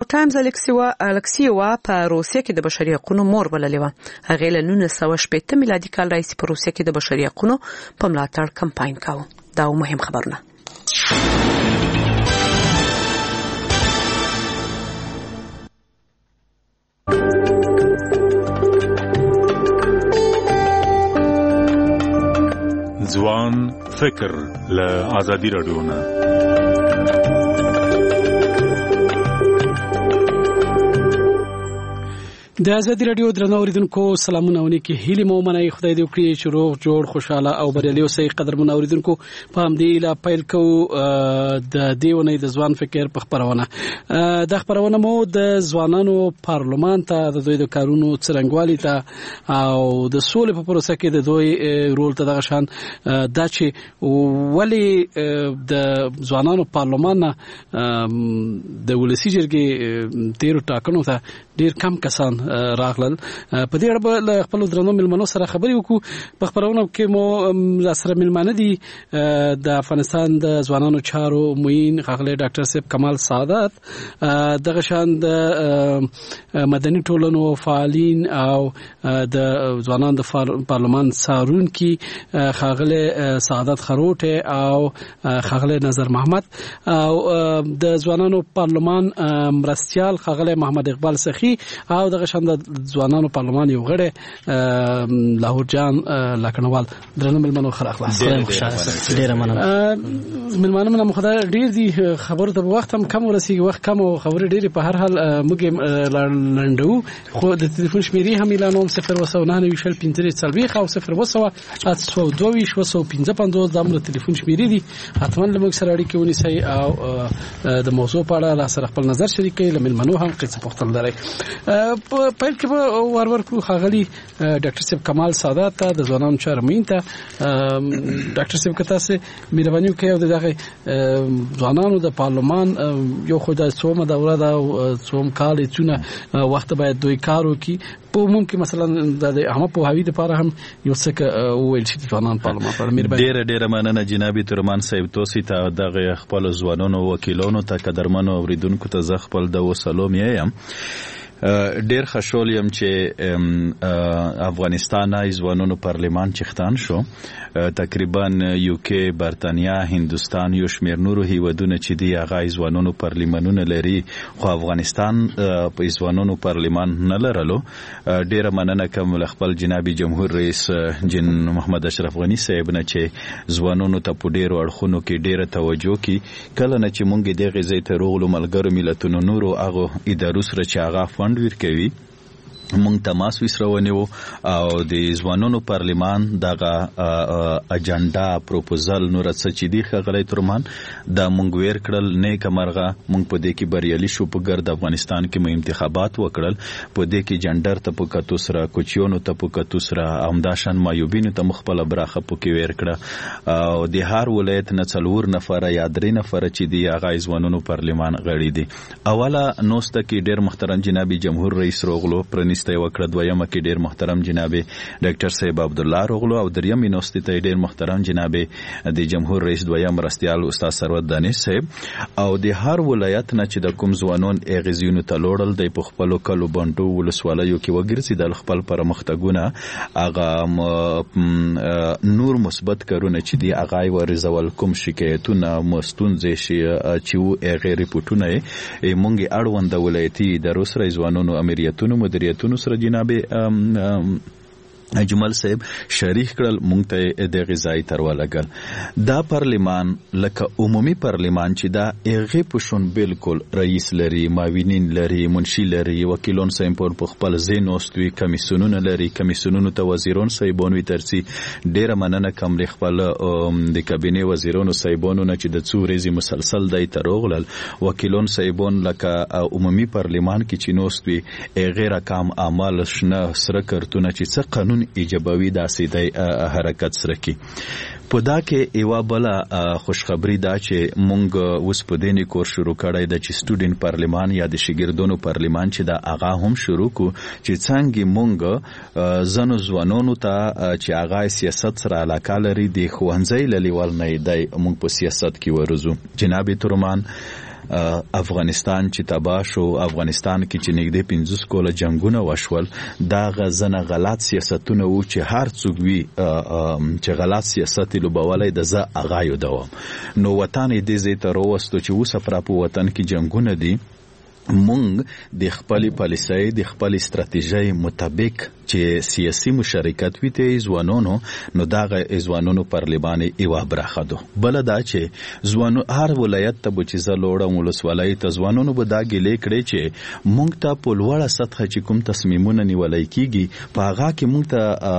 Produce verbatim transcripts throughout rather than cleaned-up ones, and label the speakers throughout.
Speaker 1: ټایمز الکسیوا په روسیه کې د بشري حقوقو مور بللې و. هغه له نولس سوه شپږ میلادي کال راځي په روسیه کې د بشري حقوقو په ملاتړ کمپاین کاوه. دا مهم خبرونه.
Speaker 2: ځوان فکر له آزادي رادیو نه.
Speaker 3: د آزادي رادیو درنو اوریدونکو سلامونه ونیکي هیله مو منای خدای دې وکړي چې روغ جوړ خوشاله او بریالي اوسئ. قدرمن اوریدونکو په همدې لا پیل کو د دیونه د ځوان فکر په خبرونه د خبرونه مو د ځوانانو پارلمان ته د دوی د کارونو څرنګوالي ته او د سولې په پروسه کې د دوی رول ته دغه شان دا چې ولی د ځوانانو پارلمان د ولسی جرګې تیر ټاکنو ته ډیر کم کسان راغلل. په دې اړه له خپل درنو ملمنو سره خبرې وکړو. په خبرونه کې مو سره ملمنه دي د افغانستان د ځوانانو چارو معین ښاغلی ډاکټر صاحب کمال سعادت، دغه شان د مدني ټولنو فعالین او د ځوانانو د پارلمان څارونکي ښاغلی سعادت خروټ او ښاغلی نظر محمد او د ځوانانو پارلمان مرستیال ښاغلی محمد اقبال سخی او دغه شان د ځوانانو پارلمان یو غړی لاهور جان لکنوال. درنو ملمنو خیر اخلاص
Speaker 4: ډیره مننه.
Speaker 3: ملمنو منم خدای ډیر دي خبرو ته وخت هم کم ورسیږي، وخت کم او خبرې ډیره په هر حال موږ لنډو. خو د تلیفون شمیرې هم اعلانوم صفر وسو نه نوي شل پنځه څلويخ او صفر وسو اتسو دوه وسو پنځه پنځوس د امر تلیفون شمیرې دي. حتما لمږ سره اړیکه ونیسئ او د موضوع په اړه لا سره خپل نظر شریکئ. لملمنو هم قصه پوښتنه لري. په پیل کې به ورور کړو ښاغلي ډاکټر صاحب کمال سعادت ته د ځوانانو چارو معین ته. ډاکټر صاحب که تاسو مهرباني وکړئ او دغه ځوانانو د پارلمان یو خو د څومره دوره دا څوم کال څونه وخت باید دوی کار وکړي په ممکن مثلا د عامه پوهاوی لپاره هم یو څه ویل شي ځوانان پارلمان پر مهرباني.
Speaker 5: ډیره ډیره مننه جناب ترمان صاحب توسی ته دغه خپل ځوانانو وکیلانو ته قدرمنو اوریدونکو ته زه خپل د وسلام یم. ډیر خوشحال یم چې افغانستان ځوانانو پارلمان چختان شو. تقریبا یوکي، برتانیا، هندوستان یو شمیر نورو هیوادونو چې دی هغه ځوانانو پارلمانونه لري خو افغانستان په ځوانانو پارلمان نه لرلو. ډیره مننه کوم له خپل جناب جمهور رئیس جن محمد اشرف غنی صاحب نه چې ځوانانو ته په ډیرو اړخونو کې ډیره توجه کی. کله نه چې مونږ دغه ځای ته روغلو ملګرو ملتونو نورو هغه ادارو سره چې هغه فند ورکوي مونږ تماس وسرونیو او د ځوانانو پارلمان دغه اجنډا پروپوزل نور څه چې دی خغلی ترمان د مونږ ور کړل نیک مرغه مونږ په دې کې بریالي شو. په ګرد افغانستان کې مې انتخابات وکړل په دې کې جندر ته په کتو سره کوچیونو ته په کتو سره امداشن مایوبینو ته مخبل برخه په کې ور کړه او د هر ولایت نه څلور نفر یا درې نفر چې دی هغه ځوانانو پارلمان غړي دي. اوله نوسته کې ډېر محترم جناب جمهور رئیس روغلو پرني ته وکړه. دویمه کې ډیر محترم جناب ډاکټر صاحب عبد الله روغلو او دریم یونیورسيټي ته ډیر محترم جناب د جمهور رئیس دویم رستيال استاد ثروت دانش صاحب او د هر ولایت نه چې د کوم ځوانون اغزیونو ته لوړل د خپل کلو بانټو ولسوالیو کې وګرځي د خپل پرمختګونه هغه نور مثبت کارونه چې دی هغه ورزول کوم شکایتونه مستونزې شي چې غیر ریپورتونه یې مونږ اړوند ولایتي د روس رئیسانو امریتونو مدیریتونو سره جناب جمال صاحب شریک کړل مونږ ته د غذای تر ولګل. دا پارلمان لکه عمومي پارلمان چې دا هغه پښون بالکل رئیس لري، معاونین لري، منشي لري، وکیلون سیمپور په خپل زینوستوي، کمیسیونونه لري، کمیسیونونو ته وزیرون صاحبونو ترسي. ډیره مننه کوم ل خپل د کابینه وزیرونو صاحبونو نه چې د څو ورځې مسلسل دای تروغلل. وکیلون صاحبون لکه عمومي پارلمان کې چې نوستوي غیر کام اعمال شنه سره کارتونه چې څه قانون ایجابوي داسې د حرکت سره کی. په دا کې ایوا بلا خوشخبری دا چې مونږ اوس په دیني کور شروع کړای د چې سټوډنټ پارلمان یا د شاګردونو پارلمان چې دا اغا هم شروع کو چې څنګه مونږ زنو ځوانانو ته چې اغا سیاست سره علاقه لري د خوانځي للیوال نه دی مونږ په سیاست کې ورزو. جناب ترمان افغانستان چې تباه شو، افغانستان کې چې نږدې پنځوس کاله جنگونه وشول، دا غزنه غلط سیاستونه وو چې هر څوک وی چې غلط سیاست لوبولای د ز اغایو دوام. نو وطن دې زی تر وستو چې وسه پر په وطن کې جنگونه دي، مونږ د خپل پالیسۍ د خپل استراتیژۍ مطابق چې سیاسي مشارکت وي ته ځوانونو، نو داغه ځوانونو پارلمان ایوا برخه دو. بل دا چې ځوانو هر ولایت ته چې زلوړه ولسوالۍ ته ځوانونو به دا ګلې کړي چې مونږ ته په لوړه سطح چې کوم تصمیمونه نیولای کیږي په هغه کې مونږ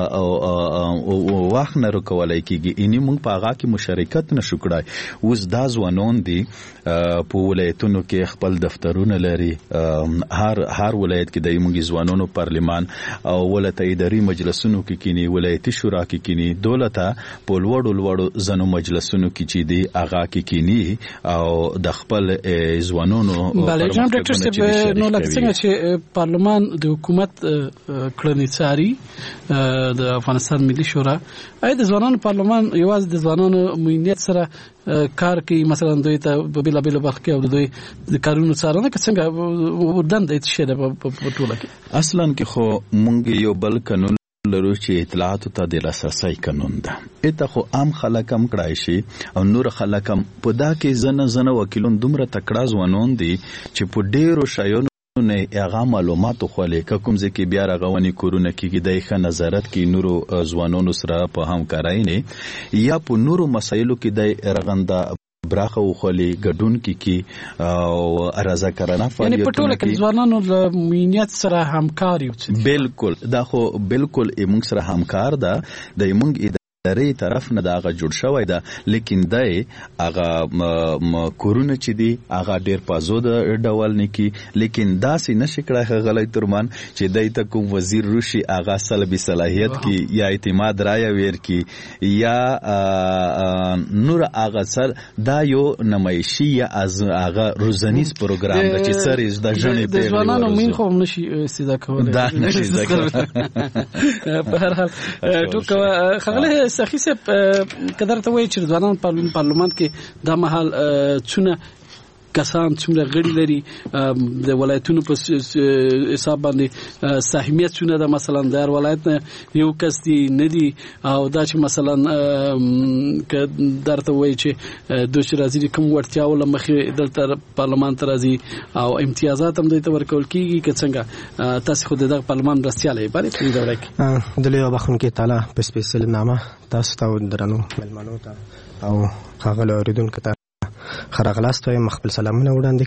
Speaker 5: ته واخ نه رکولای کیږي، اني مونږ په هغه کې مشارکت نشو کړای. اوس دا ځوانون دي په ولایتونو کې خپل دفترونه لري، هر هر ولایت کې د موږ ځوانونو پارلمان او ولایتي اداري مجلسونو کې کینی، ولایتي شورا کې کینی، دولته په لوړو لوړو زنو مجلسونو کې چې دی هغه کې کینی او د خپل ځوانونو.
Speaker 3: بله جناب ډاکټر صاحب، نو لکه څنګه چې پارلمان د حکومت کړنې څاري د افغانستان ملي شورا، اې د ځوانانو پارلمان یوازې د ځوانانو مینیت سره کار کوي، مثلا دوی ته په بلا بلا برخه کې او دوی د کارونو څارنه که څنګه ودان د څه ده په ټوله کې؟
Speaker 5: اصلا کې خو مونږ یو بل قانون لرو چې اطلاعات ته د لاسرسي قانون ده. اته خو عام خلک هم کړای شي او نور خلک هم په دا کې زنه زنه وکیلون دومره تکړه ځوانون دي چې په ډیرو شایونو نه هغه معلومات خو لیکه کوم ځکه بیا راغونی کورونه کې د ښه نظارت کې نورو ځوانونو سره په همکارۍ نه یا په نورو مسایلو کې د رغنده براخه وخلی ګډون کې کې او رضاکارانه فعالیتونه،
Speaker 3: یعنی په ټوله کې ځوانانو د مینیت سره همکاري وکړي.
Speaker 5: بالکل دا خو بالکل موږ سره همکار ده، د موږ ادارې طرف نه دا هغه جوړ شوی ده، لیکن دای هغه کورونه چې دی هغه ډیر پازو د ډول نه کی، لیکن دا سي نشي کړه غلای ترمان چې دای ته کوم وزیر روشي هغه سلبي صلاحیت کی یا اعتماد راي ویر کی یا نور هغه سر دا یو نمایشي یا از هغه روزنیز پروګرام د چې سر از د ژوند په
Speaker 3: ځوانانو مين خو نشي استدا کولای،
Speaker 5: دا نشي ځکه
Speaker 3: په هر حال ټوکه خغله سخی سے قدر ته وایي چې ځوانان پارلمان کې دا مهال څونه کسان څومره غړي لري د ولایتونو په حساب باندې سهمیت څونه ده، مثلا د هر ولایت یو کس دی نه دی او دا چې مثلا که درته وایي چې دوی چې راځي کوم وړتیا ول مخې دلته پارلمان ته راځي او امتیازات هم دوی ته ورکول کیږي که څنګه تاسو خو دغه پارلمان رسیاله باندې په دوره کې
Speaker 4: د لیو بخون کې تعالی په سپیشل نامه تاسو ته درنو ملمنو ته او خاغله اوریدونکو ته خراغلاست وایم، خپل سلامونه وړاندې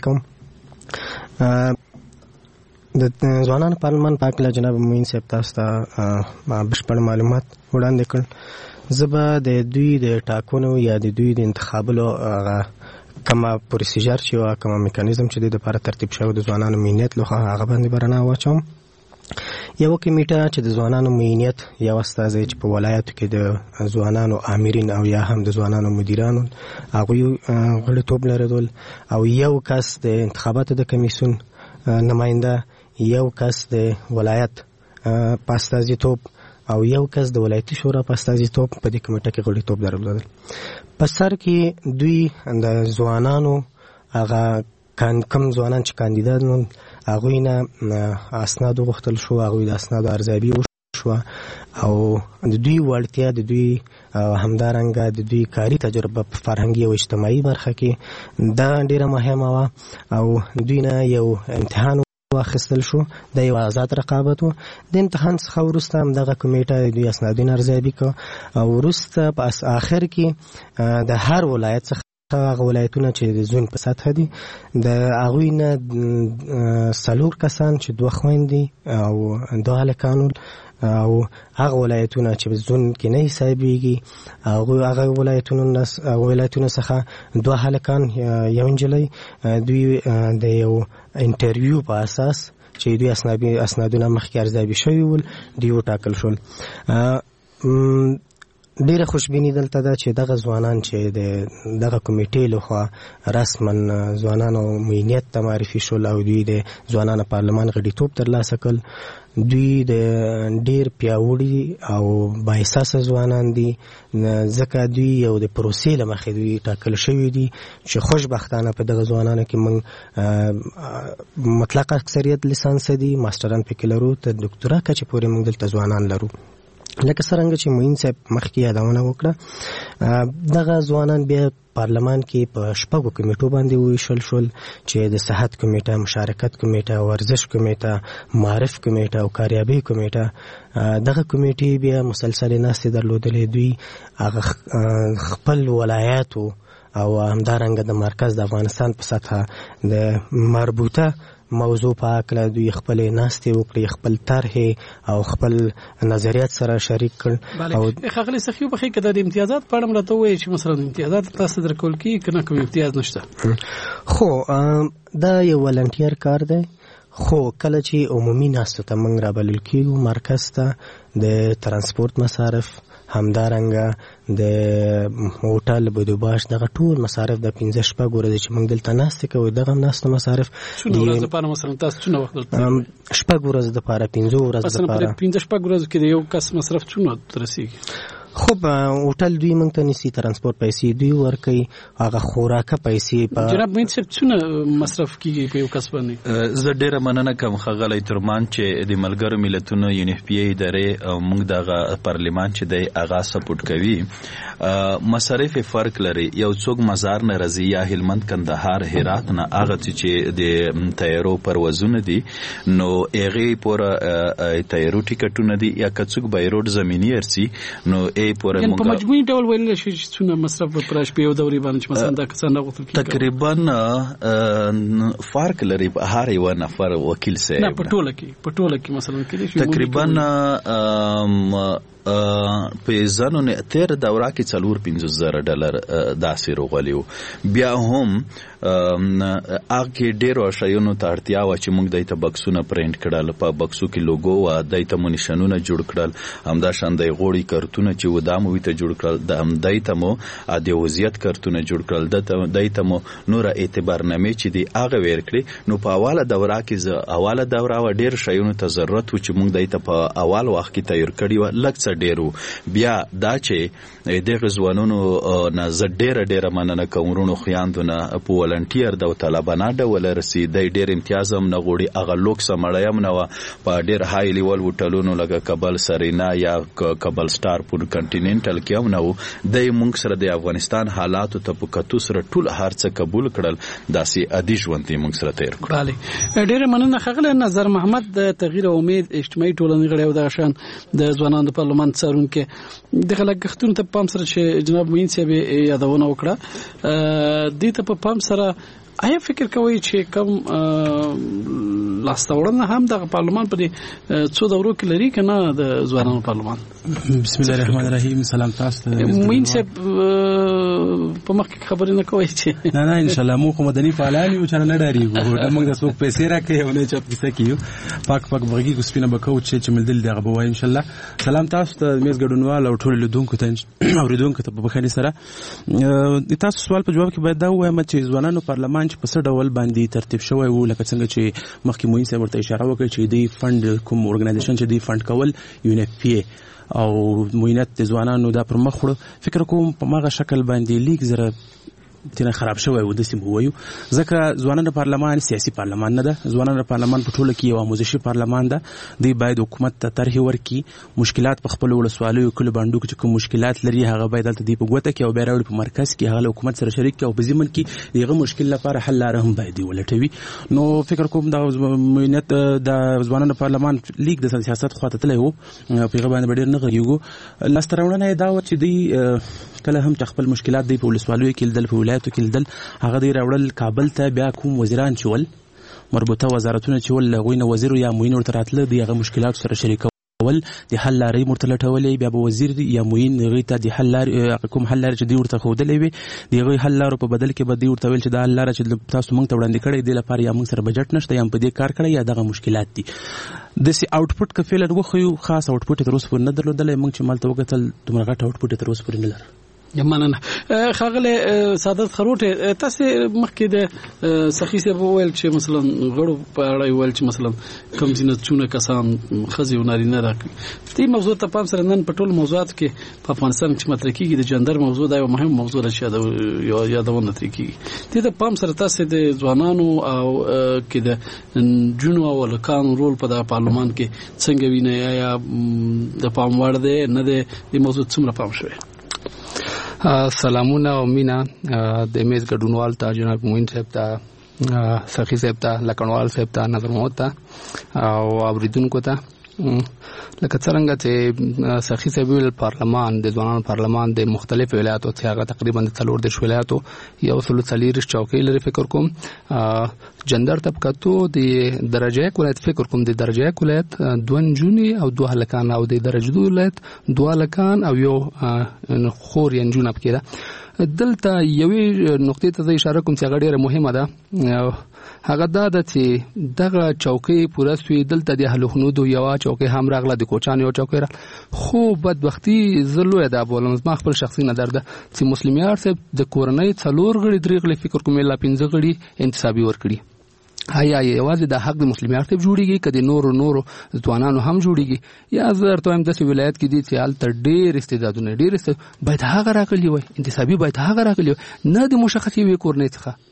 Speaker 4: کوم. د ځوانانو پارلمان په اړه جناب موین صاحب تاسو ته بشپړ معلومات وړاندې کړل. زه به د دوی د ټاکنو یا د دوی د انتخابولو کومه پروسیجر چې او کومه میکانیزم چې د لپاره ترتیب شوی د ځوانانو مینیت لوخه هغه باندې برنامه واچوم. یو کمیټه چې د ځوانانو مینیت یو استازی چې په ولایتو کې د ځوانانو امرین او یا هم د ځوانانو مدیرانو هغه غړیتوب لري، او یو کس د انتخاباتو د کمیسیون نماینده، یو کس د ولایت په استازیتوب او یو کس د ولایتي شورا په استازیتوب په دې کمیټه کې غړیتوب درلودل. په سر کې دوی د ځوانانو هغه کم ځوانان چې کاندیدان هغوی نه اسناد وغوښتل شو، هغوی د اسنادو ارزیابي وشو او د دوی وړتیا، د دوی همدارنګه د دوی کاري تجربه په فرهنګي او اجتماعي برخه کې دا ډیره مهمه وه او دوی نه یو امتحان واخیستل شو، د یو آزاد رقابت و. د امتحان څخه وروسته همدغه کمیټه دوی اسنادونه ارزیابي کړه او وروسته په آخر کې د هر ولایت څخه هغه ولایتونه چې د زون په سطح دي د هغوی نه څلور کسان چې دوه خویندې او دوه هلکان او هغه ولایتونه چې په زون کې نه حسابېږي هغه ولایتونو ولایتونو څخه دوه هلکان یو نجلۍ دوی د یو انټرویو په اساس چې دوی اسنادونه مخکې ارزیابي شوي ول دوی وټاکل شول. ډیره خوشبیني دلته ده چې دغه ځوانان چې د دغه کمیټې لخوا رسما ځوانانو معینیت ته معرفي شول او دوی د ځوانانو پارلمان غړیتوب ترلاسه کړ. دوی د ډیر پیاوړي او بااحساسه ځوانان دي، ځکه دوی یو د پروسې له مخې دوی ټاکل شوي دي چې خوشبختانه په دغه ځوانانو کې موږ مطلق اکثریت لیسانس دي، ماستران پکې لرو، تر ډاکټرا کچې پورې موږ دلته ځوانان لرو. لکه څرنګه چې معین صاحب مخکې یادونه وکړه، دغه ځوانان بیا پارلمان کې په شپږو کمیټو باندې وویشل شول چې د صحت کمیټه، مشارکت کمیټه، ورزش کمیټه، معرف کمیټه او کاریابي کمیټه. دغه کمیټې بیا مسلسل ناستې درلودلې. دوی هغه خپل ولایاتو او همدارنګه د مرکز د افغانستان په سطحه د مربوطه موضوع په اړه دوی خپل ناستې وکړي، خپل طرح او خپل نظریات سره شریک کړ.
Speaker 3: او خغلی سخیو په کې د امتیازات په اړه مرته وایي چې مثلا امتیازات تاسو درکول کی کنه کوم امتیاز نشته.
Speaker 4: خو دا یو ولنټیر کار دی، خو کله چې عمومي ناستو ته موږ رابلل کیږو مرکز ته، د ترانسپورت مصارف، همدارنګه د هوټل بودوباش، دغه ټول مصارف د پنځه شپږ ورځې چې موږ دلته ناستې کوو، دغه ناستو مصارف
Speaker 3: څونه ورځې لپاره مثلا تاسو څونه وخت دلته؟
Speaker 4: شپږ ورځې لپاره، پنځه ورځې لپاره.
Speaker 3: پنځه شپږ ورځې کې یو کس مصرف څونه رسیږي؟
Speaker 4: خو هوټل دوی موږ ته نیسي، ترانسپورت پیسې دوی ورکوي، هغه خوراکه پیسې په
Speaker 3: جناب مین صاحب څونه مصرف کیږي په یو کس باندې؟
Speaker 5: زه ډیره مننه کوم ښاغلی ترمان چې د ملګرو ملتونو یو ان اف پی ای ادارې او موږ دغه پارلمان چې دی هغه سپورټ کوي. مصارف فرق لري، یو څوک مزار نه راځي یا هلمند، کندهار، هرات نه، هغه چې د تیارو پروازونه دي نو هغې پوره تیارو ټیکټونه دي، یا که څوک بای روډ زمیني ارسي نو
Speaker 3: یعنی په مجموعي ډول ویل شي چې څونه مصرف پر شپې او دوري باندې چې مثلا دا کسان راغوتل کیږي؟ تقریبا
Speaker 5: فرق لري په هر یو نفر وکیل سره.
Speaker 3: نه په ټوله کې په ټوله کې مثلا کې
Speaker 5: تقریبا په ځانو نه تیر دوره کې څلور پنځه زره ډالر داسې روغلیو. بیا هم هغه ډیرو شیانو ته اړتیا و چې موږ دایته بکسونه پرینټ کړل، په بکسو کې لوګو و، دایته مو نشانونه جوړ کړل، همدا شان د غوړی کارتونه چې و دامو ویته جوړ کړل، د هم دایته مو د وضعیت کارتونه جوړ کړل، د دایته مو نور اعتبارنامې چې دی هغه ورکړي. نو په اوله دوره کې ز اوله دوره و ډیر شیانو ته ضرورت و چې موږ دایته په اول وخت کې تیار کړی و لکه ډیرو. بیا دا چې دغه ځوانانو نه زه ډیره ډیره مننه کوم ورونو خویندونه په ولنټیر د طالبانه ډول رسیدای، ډیر امتیاز هم نه غوړي، هغه لوکس مړی هم نه و، په ډیر های لیول هوټلونو لکه کابل سرینا یا کابل سٹار پور کنټیننټل کې هم نه و. د موږ سره د افغانستان حالاتو ته په کتو سره ټول هر څه قبول کړل، داسې ادي ژوند یې موږ سره تیر کړ.
Speaker 3: بله ډیره مننه ښاغلی نظر محمد، د تغییر او امید اجتماعي ټولنې غړی او دغه شان د ځوانانو د پارلمان څارونکي. دغه لګښتونو ته پام سره چې جناب معین صاحب یادونه وکړه، دې ته په پام سره آیا فکر کوي چې کوم لاستوړنه هم د پارلمان په څو دورو کې لري کنه د ځوانانو پارلمان؟
Speaker 6: بسم الله الرحمن الرحیم. سلام تاسو ته.
Speaker 3: معین صاحب په مخ کې خبرې نه کوي چې
Speaker 6: نه نه ان شاء الله موږ مدني فعالان یو چې نه ډاریږو، موږ د څوک پیسې راکې او نه چپ کیسه کیو، پاک پاک بغي کو سپینه بکو چې چې ملدل دغه بوای ان شاء الله. سلام تاسو ته میز ګډونوال او ټول لیدونکو ته اوریدونکو ته په بخښنې سره. تاسو سوال په جواب کې باید دا وایم چې ځوانانو پارلمان چې په څه ډول باندې ترتیب شوی وو، لکه څنګه چې مخکې معین صاحب ورته اشاره وکړه چې دی فند کوم ارګنایزیشن چې دی فند کول یو ان اف پی او معینت د ځوانانو دا پر مخ وړو، فکر کوم په ماغه شکل باندې لیک زره تنه خراب شوی و د سیمه وایو، ځکه ځوانانو پارلمان سیاسي پارلمان نه ده، ځوانانو پارلمان په ټوله کې یو آموزشي پارلمان ده. دی باید حکومت ته طرح ورکړي، مشکلات په خپل ولسوالیو کله باندې کې کوم مشکلات لري هغه باید دلته دی په ګوته کې او بیراوړي په مرکز کې هغه حکومت سره شریک او په ځمن کې دغه مشکل لپاره حل لاره هم باید ولټوي. نو فکر کوم دا معینت د ځوانانو پارلمان لیک د سیاست خواته تللی وو، په غو باندې ډیر نه غږیږو. لاستراونه دا و چې دی کله هم خپل مشکلات دی په ولسوالیو کې دل په ولایتو کې دل هغه دی راوړل کابل ته، بیا کوم وزیران چول مربوطه وزارتونه چول غوینه وزیر یا معین ورته راتله دی هغه مشکلات سره شریک اول د حل لارې مرتلټولې بیا به وزیر یا موین غیته د حل لارې کوم حل لارې چې دی ورته خودلې وي دغه حل لارو په بدل کې به دی ورته ویل چې دا حل لار چې تاسو موږ ته وړاندې کړی دی لپاره یا موږ سره بجټ نشته یا په دې کار کړی یا دغه مشکلات دي د سی اوټپوټ کفیلر وخو خاص اوټپوټ تر اوسه پورې نه درلودل موږ چې مالته وکتل دومره غټ اوټپوټ تر اوسه پورې نه لرو
Speaker 3: یمنه خاغله سعادت خروټه تاسو مخکې د سخی صاحب ویل چې مثلا غړو په اړه ویل چې مثلا کم زینتونه کسان خزي و نارینه راکړي دې موضوع ته پام سره نن په ټول موضوعات کې په افغانستان کې مطرح کیږي د جندر موضوع دا یو مهم موضوع ده چې یادونه ترې کیږي دې ته پام سره تاسو د ځوانانو او کې د جنو او لکانو رول په د پارلمان کې څنګه ویني یا د پام وړ دی نه د موضوع څومره پام شوی
Speaker 7: سلامونه او مینا د میز ګډونوال ته جناب موین صاحب ته سخی صاحب ته لکڼوال صاحب ته نظر محمد ته او اوریدونکو ته لکه څنګه چې سخی صاحب ول پارلمان د ځوانانو پارلمان د مختلفو ولایتو څخه هغه تقریبا د څلور د ولایتو یو سل څلور چوکۍ لري فکر کوم جندر طبقاتو د درجه یک ولایت فکر کوم د درجه یک ولایت دوه نجونی او دوه هلکان او د درجه دوه ولایت دوه هلکان او یو خور ینجون پکې دلته یوې نقطې ته اشاره کوم چې هغه ډیره مهمه ده هغه دا د چې دغه چوکۍ پوره سوی دلته د هلوخنود یو چوکۍ هم راغله د کوچان یو چوکۍ را خو بدبختی زلوه ده بولم ما خپل شخصي نظر ده چې مسلمیار صاحب د کورنۍ څلور غړي درې غړي فکر کوم لا پنځه غړي انتصابي ور کړی هيا یوازې د حق د مسلمیار صاحب جوړیږي کدي نورو نورو ځوانانو هم جوړیږي یا زه ته هم د ولایت کې دي چې حال تر ډېر استعدادونه ډېر است باید هغه راغلی وي انتصابي باید هغه راغلی نه د مشخصي وي کورنۍ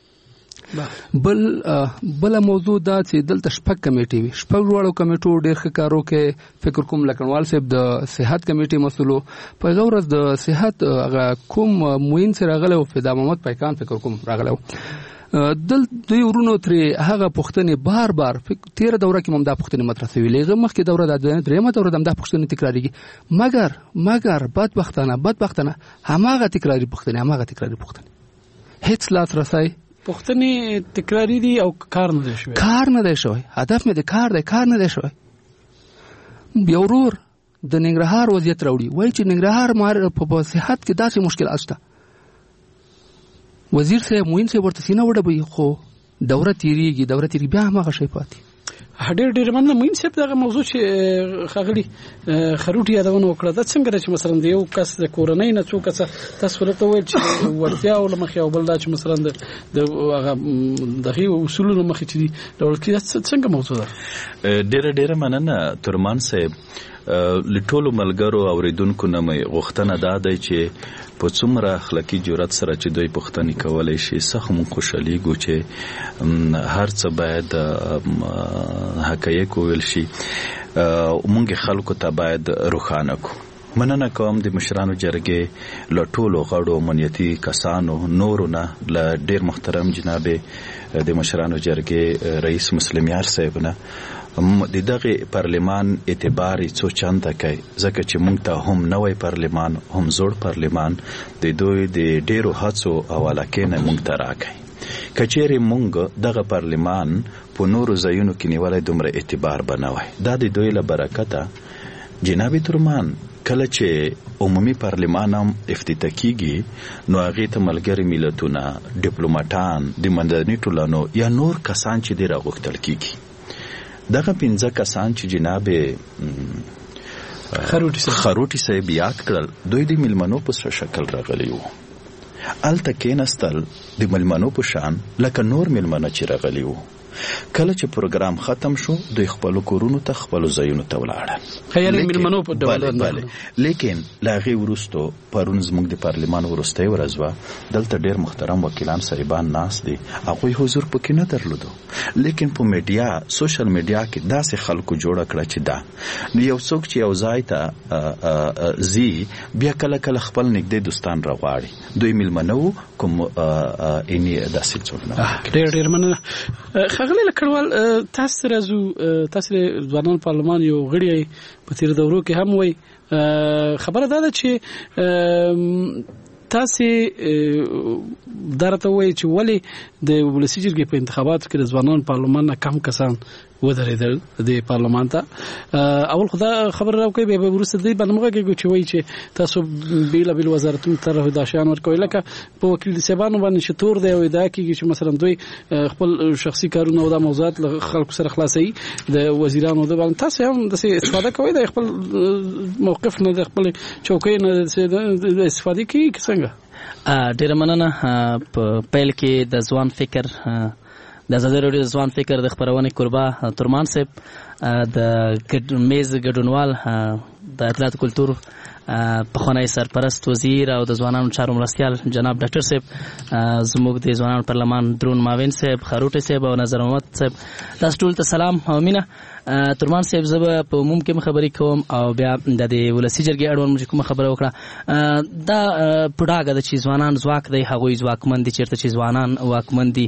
Speaker 7: څخه بل بل موضوع دا چې دلته شپږ کمیټې وي شپږ وړو کمیټو ډېر ښه کارو کې فکر کوم لکڼوال صاحب د صحت کمیټې مسولو په غوړز د صحت هغه کوم موین سره راغلی او فدا محمد پیکان فکر کوم راغلی دل دوی ورونو ترې هغه پښتنې بار بار تیر دوره کې هم دا پښتنې مطرح شوی لږه مخکې دوره د درېمه دوره د دا پښتنې تکراریږي مګر مګر بدبختانه بدبختانه هماغه تکراری پښتنې هماغه تکراری پښتنې هیڅ لاس رسای
Speaker 3: پښتنې تکراری دي او کار نه دی شوی
Speaker 7: کار نه دی شوی هدف مې د کار دی کار نه دی شوی بیا ورور د ننګرهار وضعیت راوړي وایي چې ننګرهار مار په صحت کې داسې مشکلات شته وزیر صاحب موین صاحب ورته سینه وډبوي خو دوره تیریږي دوره تیری بیا هغه شی پاتې
Speaker 3: ډېر ډېر مننه موین صاحب دغه موضوع چې خغلی خروټي یادونه وکړه دا څنګه چې مثلا د یو کس د کورنۍ نه څوک څه تاسو ورته ویل چې ورتیا او لمخې او بل دا چې مثلا د هغه دغه اصولو مخې چې دی ډول کې څنګه موضوع ده
Speaker 5: ډېر ډېر مننه ترمان صاحب لټولو ملګرو اوریدونکو نه مې غوښتنه دا ده چې په څومره اخلاقی جرأت سره چې دوی پوښتنې کولای شي سخت مون خوشاليږو چې هر څه باید حقایق ویل شي مونږ خلکو ته باید روښانه کو مننه کوم د مشرانو جرګې لټولو غړو امنیتي کسانو نورو نه ل ډیر محترم جناب د مشرانو جرګې رئیس مسلمیار صاحب نه د دغه پارلمان اعتباري څو چنده کوي ځکه چې مونږ ته هم نوې پارلمان هم زوړ پارلمان د دوی د ډیرو هڅو حواله کې نه مونږ ته راکړي کچېره مونږ دغه پارلمان په نورو ځایونو کې نیولای دومره اعتبار بنوي دا د دوی له برکته جناب ترمان کله چې عمومي پارلمان هم افتتاح کیږي نو هغه ته ملګری ملتونه ډیپلوماټان د مدني ټولنو یا نور کسان چې ډیر غوښتل کیږي دغه پنځه کسان چې جناب
Speaker 3: خروټي صاحب
Speaker 5: خروټي صاحب یاد کړل دوی د ملمنو په شکل راغلي وو الته کېنستل د ملمنو په شان لکه نور ملمنه چې راغلي وو کله چې پروګرام ختم شو دوی خپل کورونو ته خپل ځایونو ته ولاړل
Speaker 3: خیر ملمنو په ډول
Speaker 5: لیکن لاغي ورستو پرون زموږ د پارلمان ورسته ورځوا دلته ډیر محترم وکیلان صاحبان ناس دي هغه حضور پکې نه درلودو لیکن په میډیا سوشل میډیا کې داسې خلکو جوړ کړه چې دا نو یو څوک چې یو ځای ته زی بیا کله کله خپل نږدې دوستان راغواړي دوی ملمنو کوم اني داسې څوک نه
Speaker 3: ډیر ډیر مننه خغلی لکړوال تاسو راځو تاسو ځوانان پارلمان یو غړي په تیر دورو کې هم وای خبره ده چې تاسو درته وایي چې ولې د ولسی جرګې په انتخاباتو کې د ځوانانو پارلمان نه کم کسان ودرېدل د پارلمان ته. اول خدا خبر راوکړي به ورسته دی باندې کې چې وایي چې تاسو بیل بیل وزارتونو ته هداشان ورکوي لکه په وکیل سیبانو باندې شتور دی او دا کېږي چې مثلا دوی خپل شخصي کارونه او د موضوعات خلکو سره خلاصي د وزیرانو د باندې تاسو هم د استفاده کوي د خپل موقف نه د خپل چوکۍ نه د استفاده کوي څنګه؟
Speaker 8: ډیر مننه. په پیل کې د ځوان فکر د ازادي راډیو د ځوان فکر د خبرونه کوربه ترمان صاحب د میز ګډونوال د اطلاعات کلتور پخوانی سرپرست وزیر او د ځوانانو چارو مرستیال جناب ډاکټر صاحب، زموږ د ځوانانو پارلمان درون معاون صاحب، خاروټي صاحب او نظر محمد صاحب، تاسو ټول ته سلام او مینه. ترمان صاحب زه په عموم کې خبرې کوم او بیا د ولسی جرګې اړوند موږ کوم خبره وکړه. دا پډاګه د چې ځوانان ځواک دی، هغوی ځواکمن دي. چېرته چې ځوانان واکمن دي،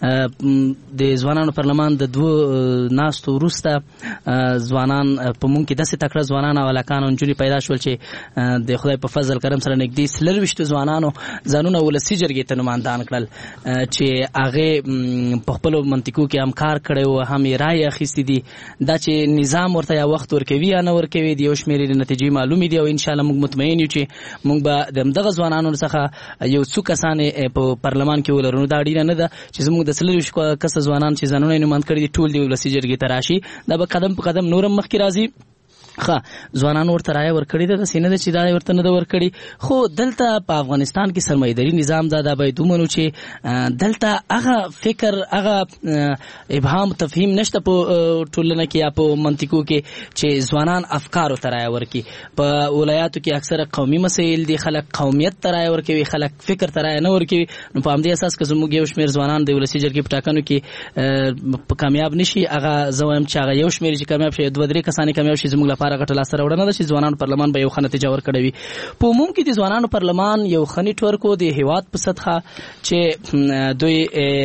Speaker 8: د ځوانانو پارلمان د دوه ناستو وروسته ځوانان په موږ کې داسې تکړه ځوانان او هلکان او نجونې پیدا شول چې د خدای په فضل کرم سره نږدې څلرویشتو ځوانانو ځانونه ولسی جرګې ته نمایندان کړل چې هغې په خپلو منطقو کې هم کار کړی و، هم یې رایې اخیستې دي. دا چې نظام ورته یا وخت ورکوي یا نه ورکوي د یو شمېرې نتیجې معلومې دي او انشاءالله موږ مطمئن یو چې موږ به د همدغه ځوانانو څخه یو څو کسان په پارلمان کې ولرو. نو دا اړینه نه ده چې زموږ د څلرویشت کسه ځوانان چې ځانونه یې نماند کړي دي ټول د ولسي جرګې ته راشي. دا به قدم په قدم نورم مخکې راځي. ښه ځوانانو ورته رایه ورکړې ده، داسې نه ده چې دا ورته نه ده ورکړې، خو دلته په افغانستان کې سرمایه‌داري نظام ده. دا باید ومنو چې دلته هغه فکر، هغه ابهام تفهیم نشته په ټولنه کې یا په منطقو کې چې ځوانان افکارو ته رایه ورکړي. په ولایاتو کې اکثره قومي مسایل دي، خلک قومیت ته رایه ورکوي، خلک فکر ته رایه نه ورکوي. نو په همدې اساس که زموږ یو شمېر ځوانان د ولسي جرګې په ټاکنو کې کامیاب نشي، هغه زه وایم چې هغه یو شمېر چې کامیاب شي، دوه درې کسانې کامیاب شي، زموږ لپاره غټه لاسته راوړنه ده چې ځوانانو پارلمان به یو ښه نتیجه ورکړې وي. په عموم کې د ځوانانو پارلمان یو ښه نیټورک و د هېواد په سطحه چې دوی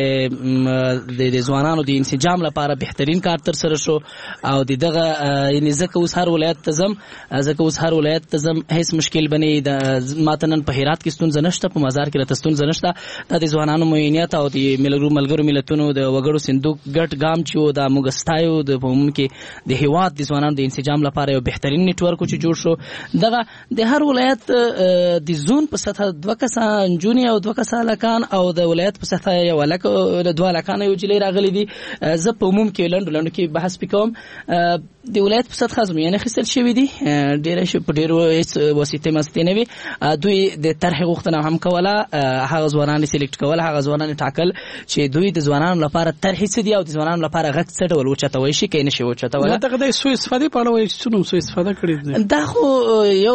Speaker 8: د ځوانانو د انسجام لپاره بهترین کار ترسره شو. او د دغه یعنې ځکه اوس هر ولایت ته ځم ځکه اوس هر ولایت ته ځم هېڅ مشکل به نه وي. ماته نن په هرات کې ستونزه نشته، په مزار کې راته ستونزه نشته. دا د ځوانانو معینیت او د ملګرو ملتونو د وګړو صندوق ګډ ګام چې و دا موږ ستایو. د په عموم کې د هېواد د ځوانانو د انسجام لپاره یو بهترین نیټورک چې جوړ شو. دغه د هر ولایت د زون په سطحه دوه کسه نجونې او دوه کسه هلکان او د ولایت په سطحه یو هلک دوه هلکان یو نجلۍ راغلي دي. زه په عموم کې لنډو لنډو کې بحث پې کوم. د ولایت په سطحه ازموینې اخیستل شوي دي، ډېره په ډېرو هېڅ واسطې مستې نه وي. دوی د طرحې غوښتنه هم کوله، هغه ځوانان یې سلیکټ کول، هغه ځوانان یې ټاکل چې دوی د ځوانانو لپاره طرحې څه دي او د ځوانانو لپاره غږ څه ډول وچتوی شي که یې نه شي وچتولی.
Speaker 3: دغه د سوء استفادې په اړه وایي چې څومره سوء استفاده کړې ده.
Speaker 8: دا خو یو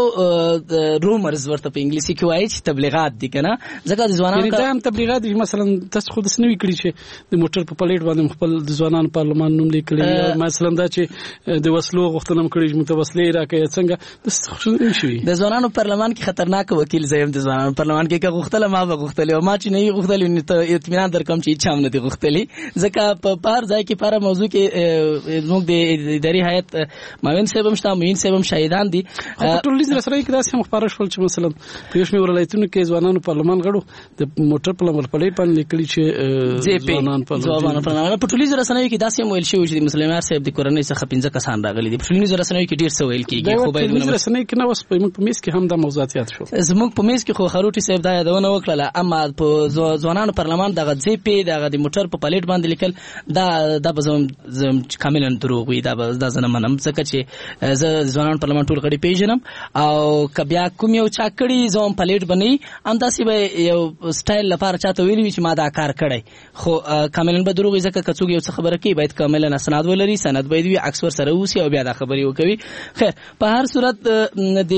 Speaker 8: رومرز ورته په انګلیسي کې وایي چې تبلیغات دي که نه. ځکه د ځوانانو
Speaker 3: دا هم تبلیغات دي. مثلا تاسو خو داسې نه وي کړي چې د موټر په پلیټ باندې خپل د ځوانانو پارلمان نوم لیکلی، مثلا دا چې د وسلو غوښتنه هم کړې چې موږ ته وسلې راکړئ څنګه. داسې خو نه شوي. د
Speaker 8: ځوانانو پارلمان کې خطرناک وکیل زه یم. د ځوانانو پارلمان کې که غوښتله ما به غوښتلې او ما چې نه وي غوښتلې نو ته اطمینان درکوم چې هېچا هم نه دي غوښتلي. ځکه په هر ځای کې په هره موضوع کې زموږ د اداري هیئت معاون صاحب هم شته، معین صاحب هم شاهدان دي.
Speaker 3: په ټولنیز رسنیو کې داسې هم خپاره شول چې مثلا په یو شمېر ولایتونو کې ځوانانو پارلمان غړو د موټر په نمبر پلیټ باندې لیکلي چې ځوانان
Speaker 8: پارلمان. په ټولنیزو رسنیو کې داسې هم ویل شوي چې د مسلم یار صاحب د کورنۍ څخه پنځه کسان راغلي دي. په ټولنیزو رسنیو کې ډېر څه ویل کېږي، خو باید
Speaker 3: ټولنیزو رسنیو کې نه، اوس زموږ په میز کې هم دا موضوعات یاد شو.
Speaker 8: زموږ په میز کې خو خاروټي صاحب دا یادونه وکړله، اما په ځوانانو پارلمان دغه ځې پې دغه د موټر په پلیټ باندې لیکل دا دا به زه کاملا دروغ وي. دا دا زه نه منم، ځکه چې زه د ځوانانو پارلمان ټول غړي پیژنم او که بیا کوم یو چا کړي زه هم پلیټ به نه وي، همداسې به یو سټایل لپاره چاته ویلي وي چې ما دا کار کړی، خو کاملا به دروغ وي. ځکه که څوک یو څه خبره کوي باید کاملا اسناد ولري، سند باید وي، عکس ورسره اوسي او بیا دا خبرې وکوي. خیر په هر صورت د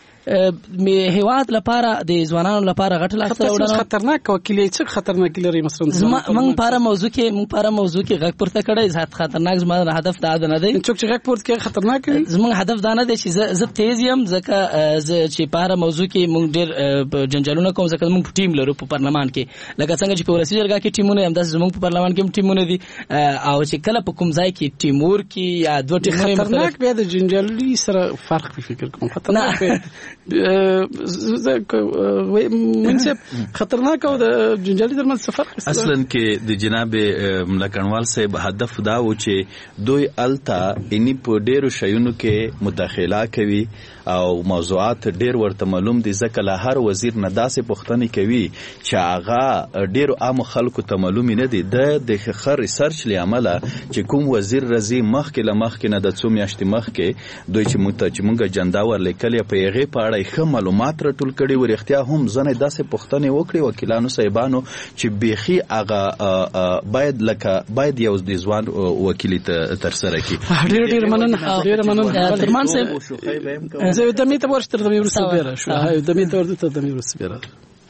Speaker 8: هیواد لپاره د ځوانانو لپاره غټ لاسته راوړنه
Speaker 3: خطرناک وکیل څه خطرناک لري. مثلا
Speaker 8: موږ په اړه موضوع کې موږ په اړه موضوع کې غږ پورته کړی. زه خطرناک زما هدف دا نه دی
Speaker 3: څوک چې غږ پورته کوي خطرناک دی.
Speaker 8: زموږ هدف دا نه دی چې زه تیز یم، ځکه چې په اړه موضوع کې موږ ډېر جنجالونه کوم، ځکه موږ ټیم لرو په پارلمان کې. لکه څنګه چې په ولسي جرګه کې ټیمونه هم داسې زموږ په پارلمان کې هم ټیمونه دي. او چې کله په کوم ځای کې ټیم ورک یا دوه ټیمونه
Speaker 3: خطرناک بیا د جنجالي سره فرق فکر کوم. خطرناک منصب خطرناک او د جنجالي درمل سفر
Speaker 5: اصلا کې د جناب لکنوال صاحب هدف دا و چې دوی التا اني په ډیرو شیونو کې مداخله کوي او موضوعات ډیر ورته معلوم دي ځکه له هر وزیر نه داسې پوښتنې کوي چې هغه ډیرو عام خلکو ته معلوم نه دي د خر ریسرچ لامل چې کوم وزیر رضی مخکې له مخکې نه د څو میاشتې مخکې دوی چې موږ ته چې موږ جندا ورلیکلې په هغې په اړه ښه معلومات راټول کړي ور اختیا هم ځنې داسې پوښتنې وکړي وکیلانو صاحبانو چې بیخي هغه باید لکه باید یو د ځوان وکیل ته ترسره کړي.
Speaker 3: ډېر ډېر مننه ډېر مننه درمان صاحب زه د مې ته ورسته د مې ورسته بیره شو د مې ته ورته د مې ورسته بیره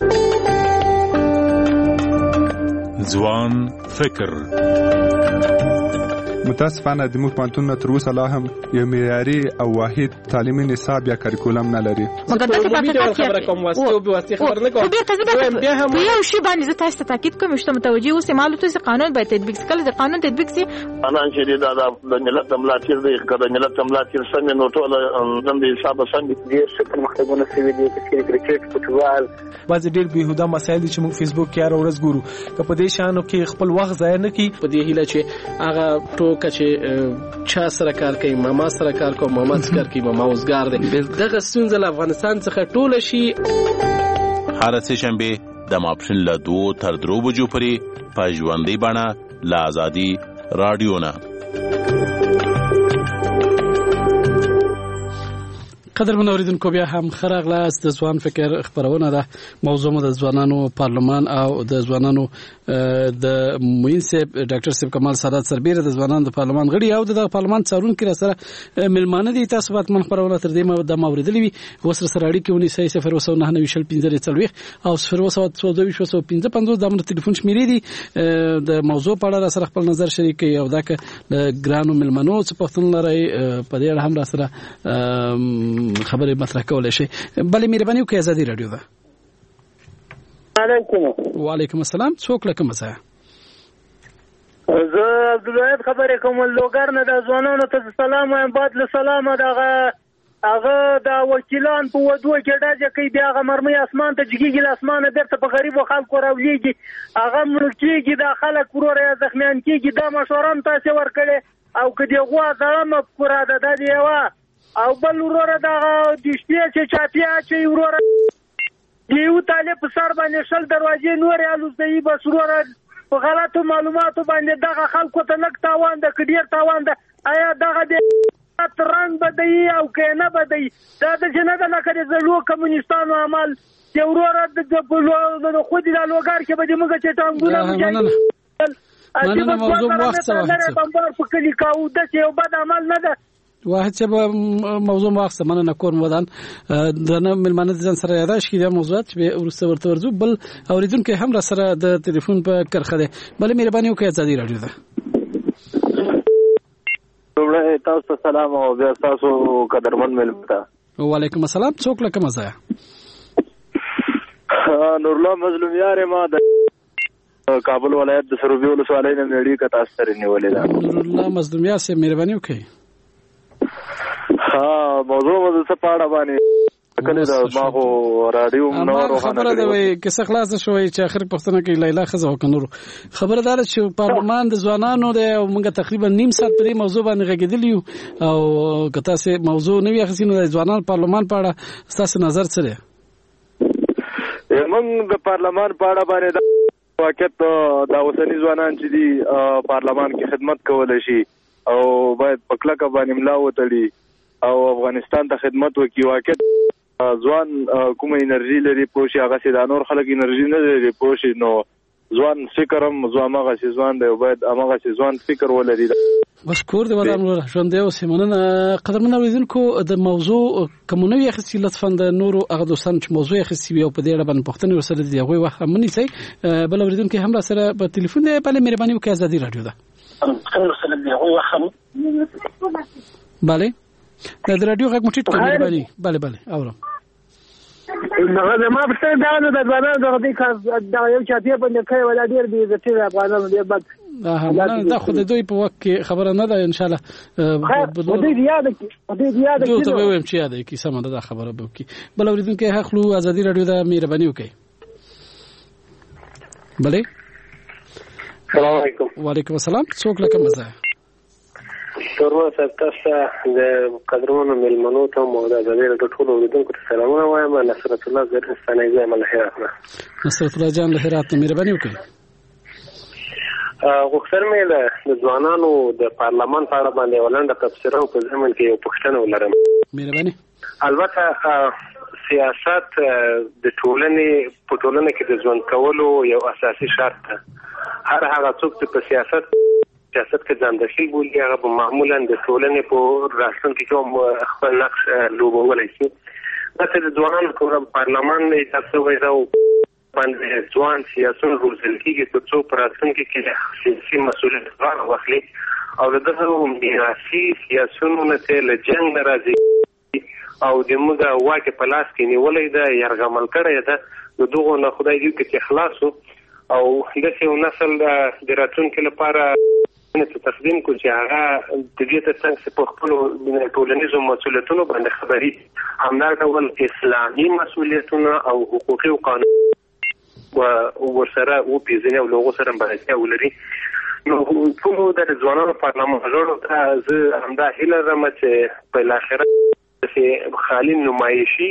Speaker 2: ځوان فکر.
Speaker 9: متاسفانه د موږ پانتون تر اوسه لا هم یو معیاري او واحد تعلیمي نصاب یا کریکولم نه لري.
Speaker 10: مګر دغه خبره کوم واسطه او به واسطه خبر نه کوم. بیا هم یو شی باندې زه تاسو ته تاکید کوم چې متوجي اوسئ معلومات چې قانون باید تطبیق کړي د قانون تطبیق سي
Speaker 11: انا چې دا د ملت ملاتیر دی کله ملت ملاتیر څنګه نو ټول د حساب څنګه دي چې مخکونه سوي دي چې کرکټ فوټبال
Speaker 12: بعض ډېر بهوده مسایل چې موږ فیسبوک کې هر ورځ ګورو که په دې شانو کې خپل وخت ضایع نه کړي
Speaker 3: په دې هیله چې هغه ټوکه چې چا سره کار کوي ماما سره کار کوي ماما سره کار کوي ماما اوسګار دی دغه ستونزه له افغانستان څخه ټوله شي.
Speaker 13: هر څه شنبه د ماپښین له دوه تر درو بجو پورې په ژوندۍ بڼه له ازادي رادیو نه.
Speaker 3: قدر من اوریدونکو بیا هم خراغلاس د ځوان فکر خبرونه ده. موضوع مو د ځوانانو پارلمان او د ځوانانو د موین صاحب ډاکټر صاحب کمال سادات سربیره د ځوانانو د پارلمان غړي او د پارلمان څارونکو سره ملمانه دي. تاسو باید من خبرونه تر دې د موریدلې وي وسره سره اړیکې ونی سي صفر وسو نه نه وشل پنځه څلويخ او صفر وسو څو دوه وسو پنځه پنځه د امر ټلیفون شمیرې دي د موضوع په اړه سره خپل نظر شریک او دا ک ګرانو ملمنو څه پښتون لري په دې اړه هم را سره خبرې مطرح کولای شي. بلې مهرباني وکړئ ازادي رادیو ده.
Speaker 11: علیکم.
Speaker 3: وعلیکم السلام. څوک لکه مزه
Speaker 11: زه عبدالواحد خبرې کوم لوګر نه د ځوانانو ته سلام وایم بعد له سلام دغه هغه د وکیلان په ودو کې ډاځه کوي بیا هغه مرمۍ اسمان ته جګیږي اسمانه بیرته په غریبو خلکو راولېږي هغه ملکیږي د خلک ورور یا زخمیان کېږي دا مشورم تاسو ورکړي او که دی غوا ځړه مفکوره ده د دی وا او بل ورور دا د شپې چې چاپیا چې ورور دیو طالب سر باندې شل دروازې نور الوز دی بس ورور په غلطو معلوماتو باندې دغه خلکو ته لک تاوان د کډیر تاوان د آیا دغه د ترنګ بدی او کنه بدی دا د جنګ نه کړي زلو کمونستانو عمل چې ورور د بلو خو دې د لوګار کې به موږ چې ټانګونه مجاهد
Speaker 3: مننه موضوع وخت سره
Speaker 11: بمبار په کلی کاو د یو بد عمل نه ده
Speaker 3: واحد چې موضوع واخصه مننه کوم ودان د نه ملمانه ځان سره یاداش کړي موضوعات چې ورسته ورته ورزو بل اوریدونکو هم را سره د ټلیفون په کرخه ده. بل مهرباني وکړئ ازادي رادیو ده.
Speaker 11: وړه تاسو ته سلام او بیا تاسو قدرمن ملمتا.
Speaker 3: وعلیکم السلام. څوک لکه مزه
Speaker 11: نور الله مظلوم یار ما د کابل ولایت د سروبي ولسوالۍ نه مېړي کتا سره نیولې ده.
Speaker 3: نور الله مظلوم یار سه مهرباني وکړئ.
Speaker 11: ها موضوع موضوع څه پاړه باندې کله دا ما خو رادیو نو ورو
Speaker 3: خبره ده وای کیسه خلاص شوې چې اخر پښتنه کې لیلا خزه وکنور خبردار چې پارلمان د ځوانانو د موږ تقریبا نیم ساعت پرې موضوع باندې غږیدلی او کته سه موضوع نوې اخسینو د ځوانانو پارلمان په اړه تاسو نظر څه دی؟
Speaker 11: موږ د پارلمان په اړه باندې واقعیت دا اوسنی ځوانان چې دي پارلمان کې خدمت کولای شي او باید پکلک باندې ملا وتړي او افغانستان ته خدمت وکړي. واقعیت ځوان کوم انرژي لري پوښي هغه سي د نور خلک انرژي نه لري پوښي نو ځوان فکرم ځوان هغه سي ځوان دی باید هغه سي ځوان فکر ولري.
Speaker 3: بس کور دی ودان ژوند دی او سیمنه قدرمن اوریدونکو د موضوع کومنوي اخیستي لطفا د نورو هغه دوستان چې موضوع اخیستي او په دې اړه باندې پښتنه ورسره دی هغه وخت منی سي بل اوریدونکو هم را سره په ټلیفون دی بل مهرباني وکړئ ازادي رادیو ده. بله د رادیو غږ مټی ټکی باندې بله بله اورم
Speaker 11: دغه ما په څیر دا نه د ځوانانو دغه دې کار دا یو چاته باندې کوي ولا ډیر دې د تیر افغانانو دې بد
Speaker 3: نه دا خو د دوی په وخت کې خبره نه ده ان شاء الله
Speaker 11: خو دې یاد کې دې یاد کې
Speaker 3: ته وایم چې یاد کې سم ده خبره به کې بل اوریدونکو حقلو ازادي رادیو د مهرباني وکي بله
Speaker 14: السلام علیکم
Speaker 3: وعلیکم السلام څوک لکه مزه
Speaker 14: شروع تاسو د قدرونو ملمنو ته مو د ازادي رادیو ټول اوریدونکو ته سلامونه وایم نصرت الله زرستاني زم له هرات
Speaker 3: نصرت الله جان له هرات مهرباني وکي
Speaker 14: غوښتل مې د ځوانانو د پارلمان په اړه باندې ولنډه تفسیر او په ځمن کې یو پوښتنه ولرم
Speaker 3: مهرباني
Speaker 14: البته سیاست د ټولنې په ټولنه کې د ژوند کولو یو اساسي شرط ده هر هغه څوک چې په سیاست سیاست کې ځان دخیل بولي هغه به معمولا د ټولنې په راتلونکي کې هم خپل نقش لوبولی شي داسې د ځوانانو په پارلمان یې تاسو وایي باندې ځوان سیاسون روزل کېږي تر څو په راتلونکي کې سیاسي مسؤلیت غاړه واخلي او د دغه میراثي سیاسونو ته له جنګ نه راځي او د موږ واکه په لاس کې نیولې ده یرغمل کړی ده د دغو نه خدای دې کې خلاصو او د یو نسل د راتلونکي لپاره ته تقدیم کو چې هغه د دې ته څنګه په خپل ټولنیزو مسؤلیتونو باندې خبري همدار ډول اسلامي مسؤلیتونه او حقوقي او قانوني او ورسره او پیژنې او لوغو سره باندې ولري نو ټول د ځوانانو پارلمان غړو ته زه همدا هیله لرم چې په الاخره چې خالي نمایشي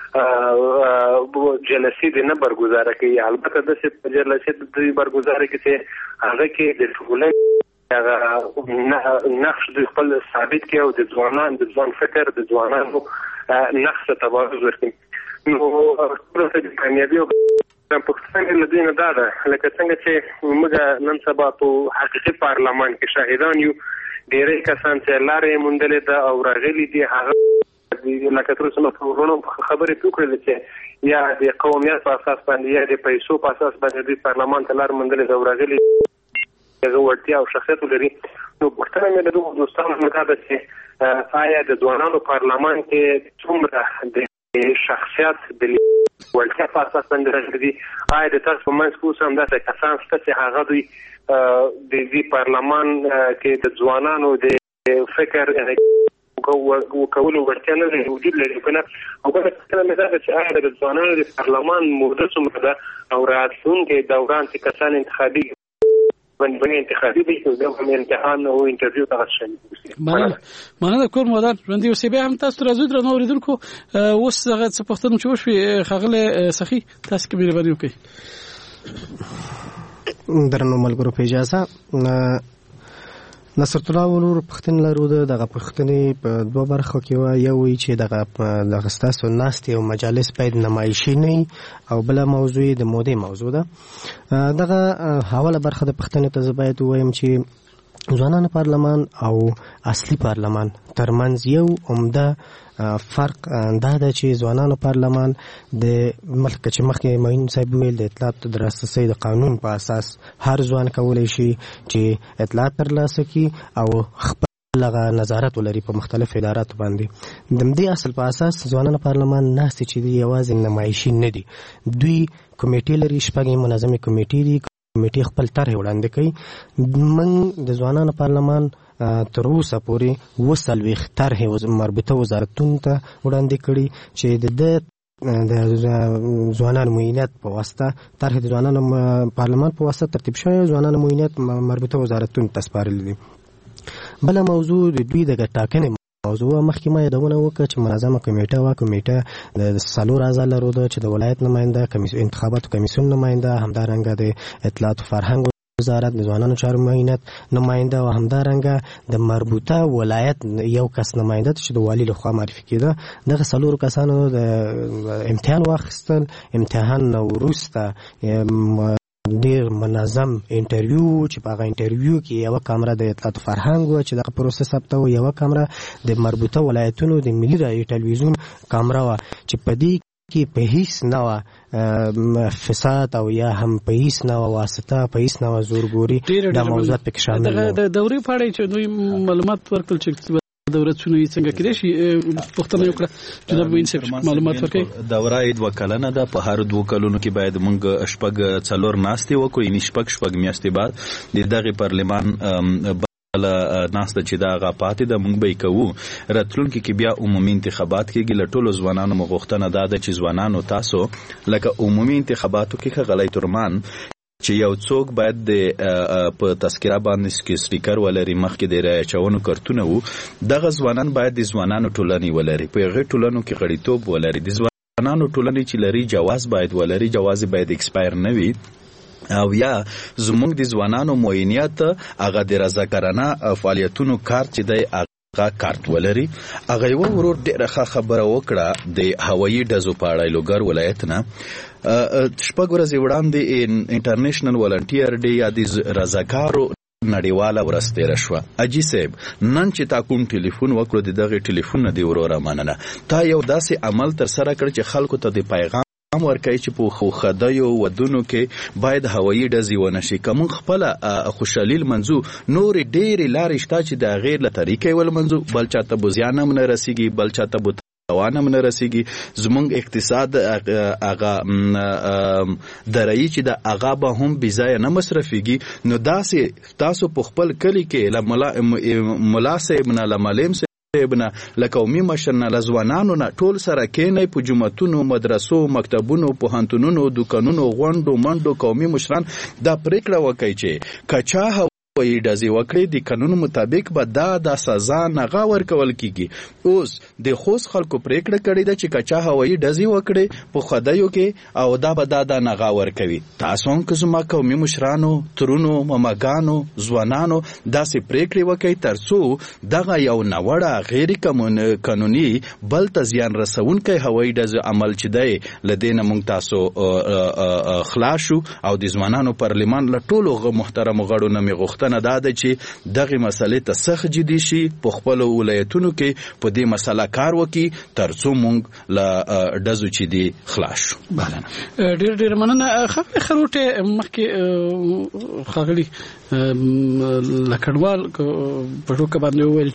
Speaker 14: جلسې د نه برګزاره کوي البته د څه جلسې د برګزاره کوي چې هغه کې د ټولنې هغه نقش د خپل ثابت کې او د ځوانان د ځوان فکر د ځوانانو نقش ته تبارز ورکړي نو ټول څه کامیابی او پښتون له دې نه دا ده لکه څنګه چې موږ نن سبا په حقيقي پارلمان کې شاهدان یو ډېرې کسان چې لارې مونډلې ده او راغلي دي هغه لکه تر اوسه نو ورونو خبرې وکړلې چې یا د قومیت په اساس باندې یا د پیسو په اساس باندې د پارلمان ته لار مونډلې ده او راغلي هغه ورتیا او شخصیت لري نو پښتنه مې د دوه دوستانو مطابق چې آیا د ځوانانو پارلمان کې څومره د شخصیت د ورتیا په اساس باندې راغلي آیا د تاسو په منځ کې هم داسې کسان شته چې هغه دوی د دې پارلمان کې د ځوانانو د فکر وکولو ورتیا نه لري وجود لري کنه او په څه مې دا چې آیا د ځوانانو د پارلمان موده څومره ده او راتلونکي دوران چې کسان انتخابي باندې انتخابي دي چې د امتحان او انټرویو تاسو شي
Speaker 3: مننه مننه کوم مدار باندې اوسې به هم تاسو راځو درنو اوریدونکو اوس هغه څه پښتون چې وشوي خغله سخی تاسو کې مهرباني وکړئ
Speaker 4: درنو ملګرو په اجازه نصرت الله ولور پښتون لرو دغه پښتنې په دوه برخو کې یو وی چې دغه دغه ستاسو ناستي او مجالس باید نمایشي نه او بل موضوع د مودې موضوع ده دغه حواله برخه د پښتنې ته باید وایم چې ځوانان پارلمان او اصلي پارلمان ترمنځ یو عمده فرق دا ده چې ځوانانو پارلمان د ملک چې مخکې معین صاحب ویل د اطلاعات د راسي د قانون په اساس هر ځوان کولی شي چې اطلاعات ترلاسه کړي او خپل لغه نظارت ولري په مختلف ادارات باندې د دې اصل په اساس ځوانانو پارلمان ناست چې دی یوازې نمایشي نه دي دوی کمیټې لري شپږ منظمه کمیټې دي کمیټې خپل طرح وړاندې کوي من د ځوانانو پارلمان تر اوسه پورې وسلوي طرح مربوطه وزارتونو ته وړاندې کړي چې د د ځوانانو معینات په واسطه طرح د ځوانانو پارلمان په واسطه ترتیب شوی ځوانانو معینات مربوطه وزارتونو ته سپارل دي بل موضوع د دوی د ټاکنې موضوع مخکې ما یادونه وکړه چې منظمه کمیټه وا کمیټه د څلور اعضا لرو چې د ولایت نماینده کمیسیون انتخاباتو کمیسیون نماینده همدارنګه د اطلاعات او فرهنګ وزارت د ځوانانو چارو معینت نماینده او همدارنګه د مربوطه ولایت یو کس نماینده چې د والی لخوا معرفي کېده دغه څلور کسانو د امتحان واخیستل امتحان وروسته ډیر منظم انټرویو چې په هغه انټرویو کې یو کامره د اطلاعات فرهنګ و چې دغه پروسس ثبت و یو کامره د مربوطه ولایتونو د ملي رادیو ټلویزیون کامره و چې په دې کې په هیڅ نوع فساد او یا هم په هیڅ نوع واسطه په هیڅ نوع زورګوري د موضوعات پکې شامل
Speaker 3: د دوري په اړه چې دوی معلومات ورکړل چې ورځونو څنګه کېدای شي پوښتنه وکړه جناب موین صاحب معلومات ورکړي.
Speaker 5: دوره عید وکلنه ده په هر دوه کلونو کې باید موږ شپږ څلور ناستې وکړو یعنی شپږ شپږ میاشتې بعد د دغه پارلمان بل ناسته چې دا غا پاتې ده موږ به کوو. راتلونکي کې بیا عمومي انتخابات کېږي. له ټولو ځوانانو مغوښتنه دا ده چې ځوانانو تاسو لکه عمومي انتخاباتو کې غلی ترمان چې یو څوک باید د په تذکره باندې کې سټیکر ولري مخکې د رای اچونو کارتونه وو. دغه ځوانان باید د ځوانانو ټولنې ولري په هغې ټولنو کې غړیتوب ولري. د ځوانانو ټولنې چې لري جواز باید ولري جواز باید ایکسپایر نه وي او یا زموږ د ځوانانو معینیت هغه د رضاکارانه فعالیتونو کارت چې دی هغه کارت ولري. هغه یو ورور ډېره ښه خبره وکړه د هوایي ډزو په اړه لوګر ولایت نه شپږ ورځې وړاندې انټرنیشنل والنټیر ډے یا د رضاکارو نړیواله ورځ تېره شوه. اجي صاحب نن چې تا کوم ټلیفون وکړو د دغې ټلیفون نه دی وروره مننه. تا یو داسې عمل ترسره کړ چې خلکو ته د پیغام ورکوي چې په خوخدایو ودونو کې باید هوایي ډزې ونه شي. که موږ خپله خوشحالي لمنځو نورې ډېرې لارې شته چې د هغې له طریقې ولمنځو. بل چاته به زیان هم نه رسېږي بل چاته به تاوان هم نه رسېږي. زموږ اقتصاد هغه درایي چې د هغه به هم بېځایه نه مصرفېږي. نو داسې تاسو په خپل کلي کې له ملا صاحب نه له معلم ابنه له قومي مشر نه له ځوانانو نه ټول سره کېنئ په جوماتونو مدرسو مکتبونو پوهنتونونو دوکانونو غونډو منډو قومي مشران دا پرېکړه وکړئ چې که چا هوایي ډزې وکړې د قانون مطابق به دا د سزا نغه ورکول کېږي. اوس د خوست خلکو پرېکړه کړې ده چې که چا هوایي ډزې وکړې په خدایو کې او دا به دا د نغه ورکوي. تاسو هم که زما قومي مشرانو ترونو مماګانو ځوانانو داسې پرېکړې وکړئ تر څو دغه یو ناوړه غیر قانوني بل ته زیان رسونکی هوایي ډزې عمل چې دی له دې نه موږ تاسو خلاص شو. او د ځوانانو پارلمان له ټولو محترمو غړو نه مې غوښتنه دا ده چې دغه مسلې ته سخت جدي شي په خپلو ولایتونو کې په دې مسله کار وکړي تر څو موږ له ډزو چې دي خلاص شو.
Speaker 3: ډېر ډېر مننه. ښاغلي خروټې مخکې ښاغلي لکړوال په ټوکه باندې وویل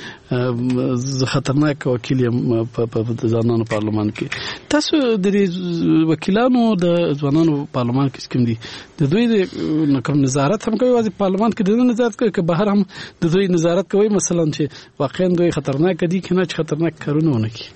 Speaker 3: چې زه خطرناک وکیل یم په ځوانانو پارلمان کې. تاسو د وکیلانو د ځوانانو پارلمان کې کوم دي د دوی کوم نظارت هم کوي واځي پارلمان کې د نظارت کوي که بهر هم د دوی نظارت کوي مثلا چې واقعا دوی خطرناک دي کنه چې خطرناک کارونه ونه کوي؟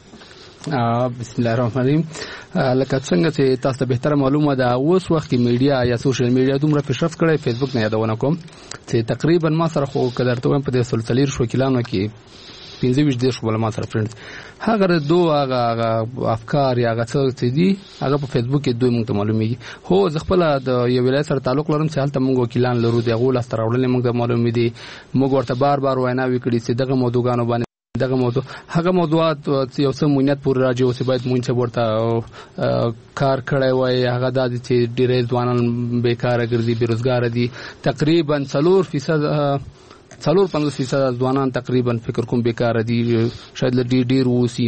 Speaker 7: بسم الله الرحمن الرحیم. لکه څنګه چې تاسو ته بهتره معلومه ده اوس وخت کې میډیا یا سوشل میډیا دومره پیشرفت کړی فیسبوک نه یادونه کوم چې تقریبا ما سره خو کدرته وایم په دې سلسلې وکیلانو کې پنځه ویشت دیش ولا ما سره فرند هغه دوه هغه افکار یا هغه څه دي هغه په فیسبوک کې دوی موږ ته معلومیږي. هو زه خپل د یو ولایت سره تعلق لرم چې هلته موږ وکیلان لرو د غول استر اورل موږ ته معلوم دي. موږ ورته بار بار وینا وکړي چې دغه موضوعګانو باندې دغه موضوع هغه موضوعات یو څه مونیت پور راځي او چې باید مونږ څه ورته کار کړی وای هغه د چې ډېر ځوانان بیکاره ګرځي بیروزګار دي. تقریبا څلور فیصد څلور پنځوس فیصد ځوانان تقریبا فکر کوم بیکاره دي شاید ډېر ډېر وسی.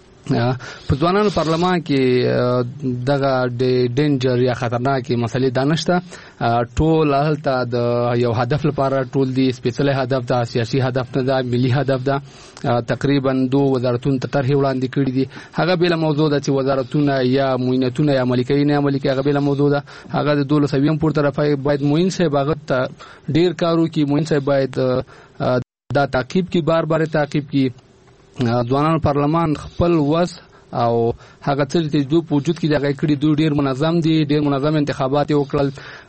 Speaker 7: په ځوانانو پارلمان کې دغه ډینجر یا خطرناکې مسلې دانشته ټول هلته د یو هدف لپاره ټول دي. سپیشل هدف دا سیاسي هدف نه ده ملي هدف ده. تقریبا دو وزارتونو ته طرحې وړاندې کړي دي. هغه بله موضوع ده چې وزارتونه یا معینتونه یا عملي کوي نه عملي کوي هغه بله موضوع ده. هغه د دولس سویم پورته رافای باید معین صاحب هغه ته ډېر کار وکړي. معین صاحب باید دا تعقیب کړي بار بار تعقیب کړي. ځوانانو پارلمان خپل وس او هغه څه چې دوی په وجود کې دغه کړي دوی ډېر منظم دي ډېر منظم انتخابات وکړل.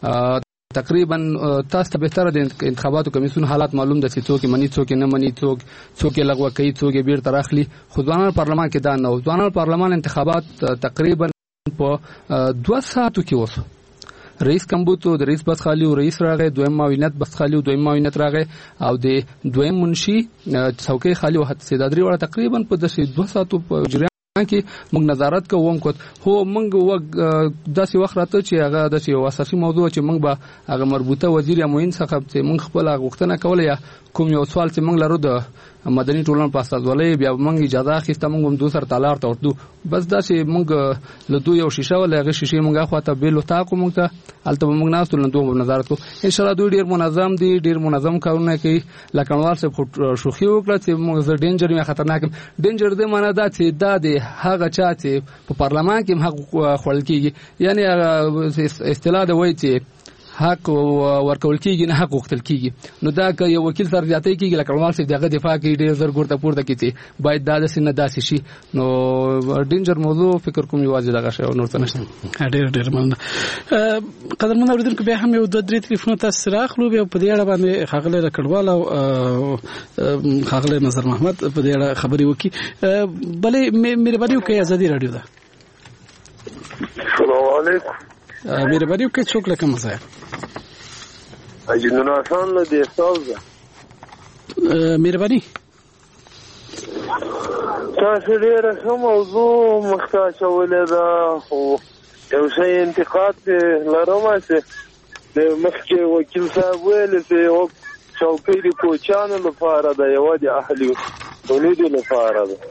Speaker 7: تقریبا تاسو ته بهتره د انتخاباتو کمیسیون حالات معلوم ده چې څوک مني څوک نه مني څوک څوک لغوه کوي څوک بیرته راخلي. خو ځوانانو پارلمان کې دا نه و. ځوانانو پارلمان انتخابات تقریبا په دوه ساعتو کې وسو. رئیس کمبوتو د رئیس بس خالی او رئیس راغی دویم معاونیت بس خالی او دویم معاونیت راغی او د دویم منشي څوکۍ خالی او حسیدادري وړه تقریبا په دوه ساعتو په جریان کې موږ نظارت کوو. کوم هو موږ وګ داسې وخت راته چې هغه د یو اساسي موضوع چې موږ به هغه مربوطه وزیر یا معین څخه چې موږ خپل غوښتنه کوله یا کوم یو سوال چې موږ لرو د مدني ټولنه په استازولۍ بیا موږ اجازه اخیسته موږ هم دوی سره تالار ته ورتلو بس دا چې موږ له دوی یو شیشه ول هغه شیشې موږ خواته بیل وتاکو موږ ته هلته موږ ناستو له دوی نظارت کو ان شاء الله دوی ډیر منظم دي ډیر منظم کارونه کوي لکهنوال صاحب شوخي وکړه چې موږ ډینجر یا خطرناک ډینجر دې معنا دا چې دا د هغه چا چې په پارلمان کې حق خپل کیږي یعنی اصطلاح د وایي چې حق ورکول کیږي نه حق وختل کیږي نو دا که یو وکیل سره زیاتې کیږي لکه نوال چې دغه دفاع کوي ډیر زر ګورته پورته کیږي باید دا د سینه داسې شي نو ډینجر موضوع فکر کوم یوازې دغه شی نور څه نشته
Speaker 3: ډیر ډیر مننه قدرمن اوریدونکو بیا هم یو دوه درې ټلیفون تاسو راخلو بیا په دې اړه باندې خاغله کډوال او خاغله نظر محمد په دې اړه خبري وکي بلې مهرباني وکړئ ازادي رادیو ده
Speaker 15: السلام علیکم
Speaker 3: مهرباني وکړئ څوک لکه مزه
Speaker 15: اجنونه خان له دې سوزه
Speaker 3: مهرباني
Speaker 15: تاسو ډېر ښه موضوع مخته اچولې ده خو یو شی انتقاد لرم چې د مخکې وکیل صاحب ویل چې یو چوکۍ د کوچیانو لپاره ده یوه د اهلي تولیدو لپاره ده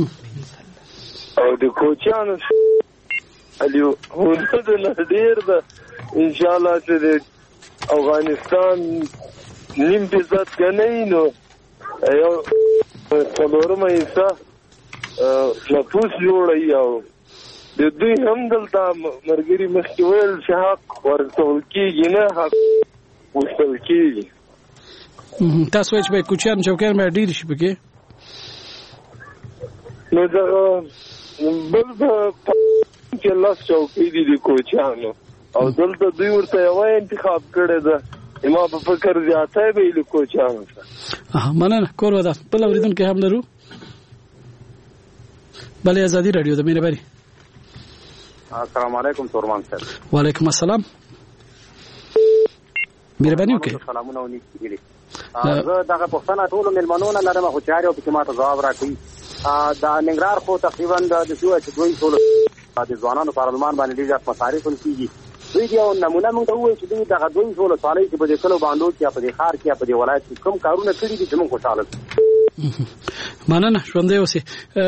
Speaker 15: او د کوچیانو اهلي هنرو نه ډېر ده انشاءالله چې د افغانستان نیم فیصد کنی نو یو څلورمه حصه نفوس جوړوي او د دوی هم دلته ملګري مخکې ویل چې حق ورکول کېږي نه حق غوښتل کېږي
Speaker 3: تاسو وایئ چې باید کوچیان چوکیان باید ډېر شي پکې
Speaker 15: نو دغه بل به چې لس چوکۍ دي د کوچیانو او دلته دوی ورته یوه انتخاب کړې ده ما په فکر زیاتی به یې له کوچیانو سره
Speaker 3: مننه کور ودا بل اورېدونکی هم لرو بلې ازادي راډیو ده مهرباني
Speaker 16: السلام علیکم تورمان صاحب
Speaker 3: وعلیکم السلام مهرباني وکړئ
Speaker 16: سلامونه ونیسي دي زه دغه پوښتنه ټولو مېلمنو نه لرم خو چارې او پکې ماته ځواب راکوي د ننګرهار خو تقریبا د دې چې دوی ټولو د ځوانانو پارلمان باندې ډېر زیات مصارف کېږي دوی یو نمونه موږ ته ووایي چې دوی دغه دوی ټولو څالۍ چې په دې کلو باندو کې یا په دې ښار کې یا په دې ولایت کې کوم کارونه کړي دي چې موږ خوشحاله
Speaker 3: مننه ژوندی اوسئ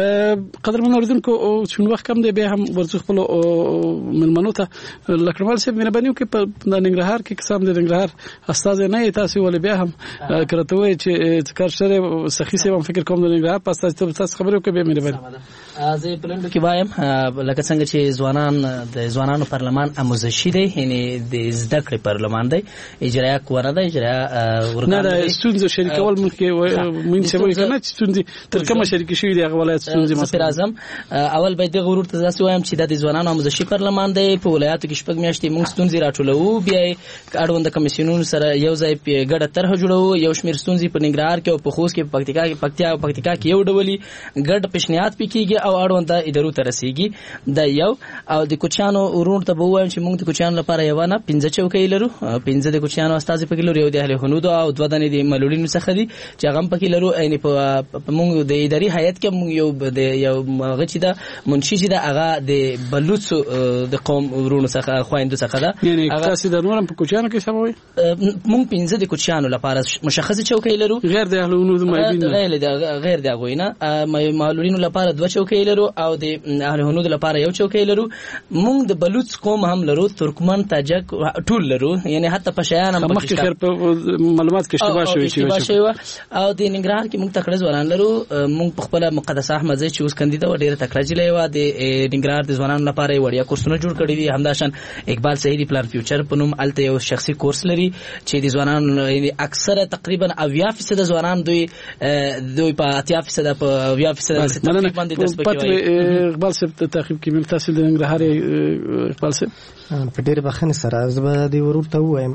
Speaker 3: قدرمن اورېدونکو چون وخت کم دی بیا هم ورځو خپلو مېلمنو ته لکړمال صاحب مهرباني وکړئ په ننګرهار کې قسم د ننګرهار استازی نه یې تاسو ولې بیا هم کرته وایي چې کار شری سخي صاحب هم فکر کوم د ننګرهار په استازیتوب تاسو خبرې وکړئ بیا مهرباني
Speaker 8: زه په لنډو کې وایم لکه څنګه چې ځوانان د ځوانانو پارلمان آموزشي دی یعنی د زده کړې پارلمان دی اجرایه قوه نه ده اجرایه
Speaker 3: ورګان نه د ستونزو شریکول مونږ مونږ څه وایي نه چې ستونزې تر کومه شریک شوي دي هغه ولایت ستونزې
Speaker 8: مسئله اعظم اول باید د غرور ته داسې وایم چې د ځوانانو آموزشي پارلمان دی په ولایتو کې شپږ میاشتې موږ ستونزې راټولوو بیا اړوند کمیسیونونو سره یو ځای ګډه طرحه جوړوو یو شمېر ستونزې په ننګرهار کې او په خوست کې په پکتیکا کې پکتیا او پکتیکا کې یو ډول ګډ پیشنهاد پې کېږي او اړوند ادارو ته رسیږي دا یو او د کوچیانو ورور ته به ووایم چې موږ د کوچیانو لپاره یو نه پنځه چوکۍ لرو پنځه د کوچیانو استازي پکې لرو یو د اهل حنود او دوه دانې د معلولینو څخه دي چې هغه هم پکې لرو یعنې په موږ د اداري هیئت کې موږ یو د یو هغه چې ده منشي چې ده هغه د بلوڅو د قوم ورونو څخه خویندو څخه ده
Speaker 3: یعنې تاسې د نور هم په کوچیانو کې څه وایي
Speaker 8: موږ پنځه د کوچیانو لپاره مشخصې چوکۍ لرو
Speaker 3: غیر د اهل حنود
Speaker 8: غیر د هغوی نه معلولینو لپاره دوه چوکۍ لرو او د اهل حنود لپاره یو چوکۍ لرو موږ د بلوڅ قوم هم لرو ترکمن تاجک ټول لرو یعنی حتی په شیان هم
Speaker 3: مخکې خیر په معلومات کې اشتباه شوی
Speaker 8: چې او د ننګرهار کې موږ تکړه ځوانان لرو موږ په خپل مقدس احمد زی چې اوس کاندید و ډیره تکړه جلې و د ننګرهار د ځوانانو لپاره وړیا کورسونه جوړ کړی دي همداشان اقبال سهیلی پلان فیوچر په نوم الته یو شخصي کورس لري چې د ځوانانو یعنی اکثره تقریبا اویا فیصد ځوانان دوی دوی په اتیا فیصد په اویا فیصد باندې درس
Speaker 3: پکې اقبال صاحب تعقیب کې تحصیل د ننګرهار اقبال صاحب
Speaker 4: په ډېر بخښنې سره زه د ورور ته ووایم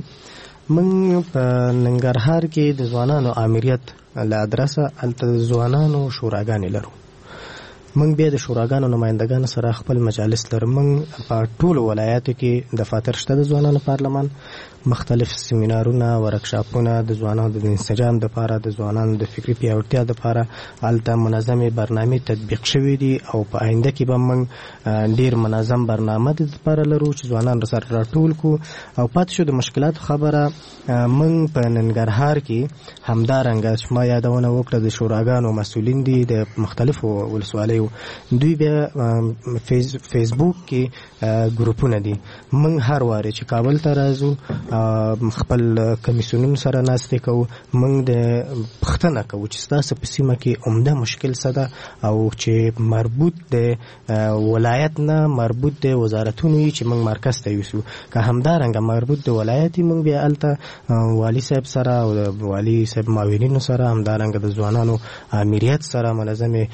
Speaker 4: موږ په ننګرهار کې د ځوانانو امریت له ادرسه هلته د ځوانانو شوراګانې لرو موږ بیا د شوراګانو نمائندګانو سره خپل مجالس لرو. موږ په ټولو ولایاتو کې دفاتر شته د ځوانانو پارلمان، مختلف سیمینارونه ورکشاپونه د ځوانانو د انسجام لپاره، د ځوانانو د فکري پیاوړتیا لپاره هلته منظمې برنامې تطبیق شوې دي او په آینده کې به موږ ډیر منظم برنامه د لپاره لرو چې ځوانان سره راټول کو. او پاتې شو د مشکلات خبره، موږ په ننګرهار کې همدارنګه چې ما یادونه وکړه د شوراګانو مسؤلین دي د مختلفو ولسوالیو، دوی بیا فیس فیسبوک کې ګروپونه دي. موږ هر واره چې کابل ته راځو خپل کمیسیونونو سره ناستې کوو، موږ د پوښتنه کوو چې ستاسو په سیمه کې عمده مشکل څه ده او چې مربوط د ولایت نه مربوط د وزارتونو چې موږ مرکز ته یوسو. که همدارنګه مربوط د ولایت موږ بیا هلته والي صاحب سره او د والي صاحب معاونینو سره، همدارنګه د ځوانانو امریت سره منظمې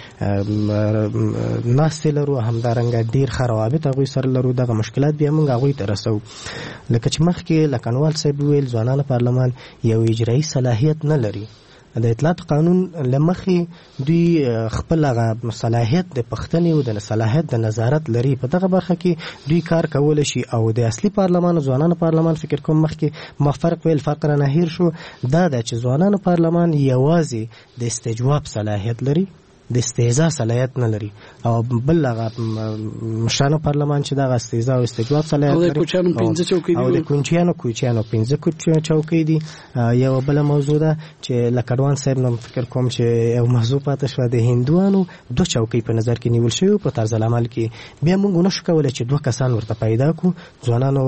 Speaker 4: ناستې لرو، همدارنګه ډیر ښه روابط هغوی سره لرو. دغه مشکلات بیا موږ هغوی ته رسوو. لکه چې مخکې لکنوال صاحب ویل ځوانانو پارلمان یو اجرایي صلاحیت نه لري. د اطلاعات قانون لمخې دوی خپل هغه صلاحیت د پښتنې او د صلاحیت د نظارت لري. په دغه برخه کې دوی کار کولی شي. او د اصلي پارلمان او ځوانانو پارلمان فکر کوم مخکې ما فرق ویل فرق را نه هیر شو، دا ده چې ځوانانو پارلمان یوازې د استجواب صلاحیت لري، د استهزاء صلاحیت نه لري. او بل هغه مشرانو پارلمان چې دغه استهزاء او استجواب صلاحیت لري. او د کونچیانو کوچیانو پنځه کوچ چوکۍ دي. یو بل موضوع ده چې لکډوان صاحب نو فکر کوم چې یو موضوع پاتې شو، د هندوانو دو چوکۍ په نظر کې نیول شوی په طرز العمل کې. بیا موږ نشو کولای چې دوه کسان ورته پیدا کو. ځوانانو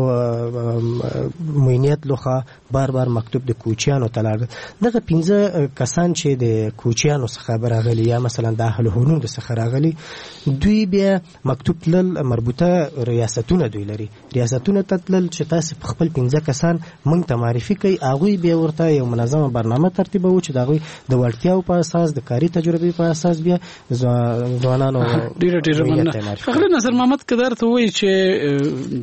Speaker 4: موینیت لوخه بار بار مکتوب د کوچیانو تلاړ. دغه پنځه کسان چې د کوچیانو څخه راغلي یا مثلا د اهل هنود څخه راغلي، دوی بیا مکتوب تلل مربوطه ریاستونه دوی لري، ریاستونه تتلل چې تاسو خپل پنځه کسان مونږ ته معرفي کوي. هغوی بیا ورته یو منظمه برنامه ترتیبوي چې د هغوی د وړتیاو په اساس، د کاري تجربې په اساس بیا ځوانانو
Speaker 3: ډیره ډیره مننه. فخر نصر محمد کدار ته وایي چې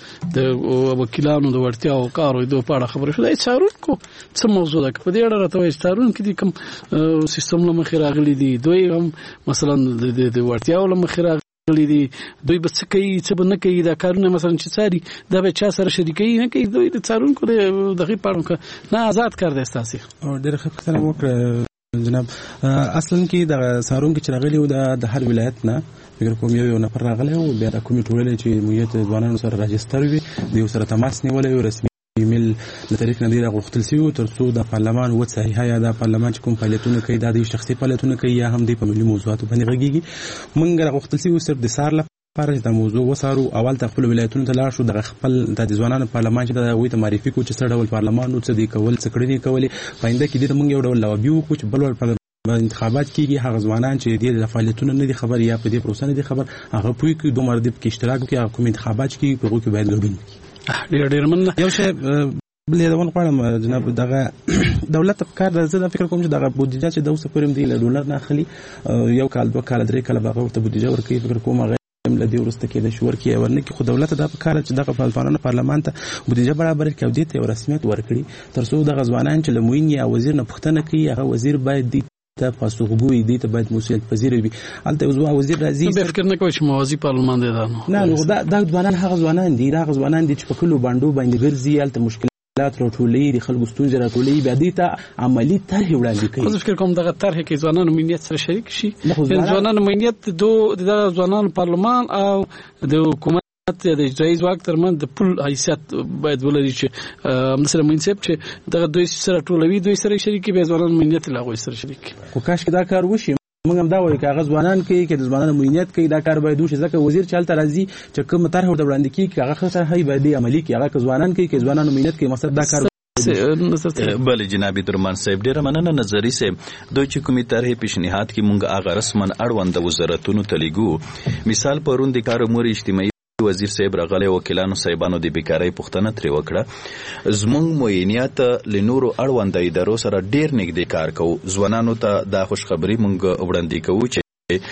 Speaker 3: د وکیلانو د وړتیاو کارو د پاړه خبره شوه. دا څارونکو څه موضوع ده؟ په دې اړه راته وایي څارونکو دي کوم سیستم له مخې راغلي دي، دوی هم مثلا د وړتیاو له مخې راغلي دي، دوی به څه کوي څه به نه کوي، دا کارونه مثلا چې څاري دا به چا سره شریکوي نه کوي. دوی د څارونکو د دغې پاړه نه آزاد کار دی ستاسې.
Speaker 6: ډېره ښه پوښتنه وکړه جناب. اصلا کې د څارونکي چې راغلي و د هر ولایت نه فکر کوم یو یو نفر راغلی و، بیا د کومې ټولنې چې مویت ځوانانو سره راجستر وي د یو سره تماس نیولی و، رسمي ایمیل له طریق نه دی راغوښتل سوي تر څو د پارلمان و صحیحه یا د پارلمان چې کوم فعالیتونه کوي دا د شخصي فعالیتونه کوي یا هم د په ملي موضوعاتو باندې غږیږي. موږ راغوښتل سوي صرف د سار لپاره چې د موضوع وسارو. اول ته خپل ولایتونو ته لاړ شو، د خپل د ځوانانو پارلمان چې د هغوی ته معرفي کړو چې څه ډول پارلمان و، څه دی کول، څه کړنې کولې. په آینده کې دې ته موږ یو ډول لوابي وکړو چې بل ډول انتخابات کیږي، هغه ځوانان چې د فعالیتونو نه دي خبر یا په دې پروسه نه دي خبر، هغه پوي کې دوه مرده کې اشتراک وکړي. هغه کوم انتخابات کیږي په هغه کې باید ګډون وکړي. ډېر ډېر مننه. یو شی بل یې دون غواړم جناب، دغه دولت په کار د زړه فکر کوم چې دغه بودیجه چې د اوسه پرم دی له ډالر نه اخلي، یو کال دوه کال درې کال به ورته بودیجه ورکوي. فکر کوم هغه لدی ورسته کې د شور کې ورنه کې خو دولت د په کار چې دغه فعالانو پارلمان ته بودیجه برابر کړي او دې ته رسمیت ورکړي تر څو د غزوانان چې لموین یا وزیر نه پښتنه کوي، هغه وزیر باید دی ته پاسخګوي دي ته باید مسؤلیت پذیر وي. البته وزو وزیر راځي
Speaker 3: به فکر نه کوي چې موازی پارلمان دی دا
Speaker 6: نه دا د ځوانان هغه ځوانان دي هغه ځوانان دي چې په کلو باندې باندې ګرځي. البته مشکلات راټولې دي، خلکو ستونزې راټولې، بیا دې ته عملی طرح وړاندې کوي.
Speaker 3: زه فکر کوم دغه طرح کې ځوانانو مليت سره شریک شي، ځوانانو مليت دوه د ځوانانو پارلمان او د حکومت د اجرایي ځواک ترمن د پل حیثیت باید ولري چې مثلا منصب چې دغه دوی سره ټولوي، دوی سره شریک به ځوانانو مليت لا غوي سره شریک.
Speaker 6: خو کاش کې دا کار وشي. موږ هم دا وایو چې هغه ځوانان کوي چې د ځوانانو مليت کوي، دا کار باید وشي. ځکه وزیر چالت راځي چې کوم طرح ورته وړاندې کیږي هغه خاصه هي باید عملی کیږي. هغه ځوانان کوي چې ځوانانو مليت کوي، مقصد دا کار
Speaker 5: بله جنابي درمان صاحب ډیره مننه. نظری صاحب دوی چې کومې طرحې پیشنهاد کې مونږ هغه رسمن اړوند وزارتونو ته لیږو. مثال پرون د کار امور اجتماعي وزیر صاحب راغلی، وکیلانو صاحبانو د بیکارۍ پوښتنه ترې وکړه. زموږ معینیت له نورو اړوند ادارو سره ډیر نږدې کار کوو. ځوانانو ته دا خوشخبري مونږ وړاندې کوو چې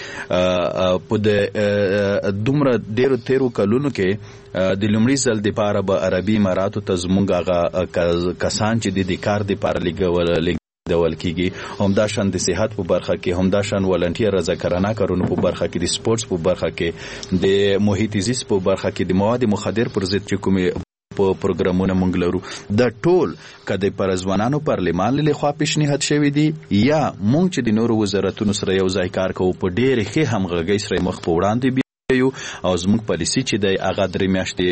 Speaker 5: په د دومره ډیرو تیرو کلونو کې د لومړي ځل دپاره به عربي اماراتو ته زموږ هغه کسان چې د دې کار دپاره لېږل ډول کیږي همدا شان د صحت په برخه کې همدا شان ولنټیر رضاکارانه کارونو په برخه کې د سپورتس په برخه کې د محیط زیست په برخه کې د مواد مخدر پر ضد چې کومې په پروګرامونه مونږ لرو د ټول کده پر ځوانانو پارلمان له خوا پیشنهاد شوی دی یا مونږ چې د نورو وزارتونو سره یو ځای کار کوو په ډېر ښه همغږۍ سره مخ په وړاندې یو او زموږ پالیسي چې د هغه درې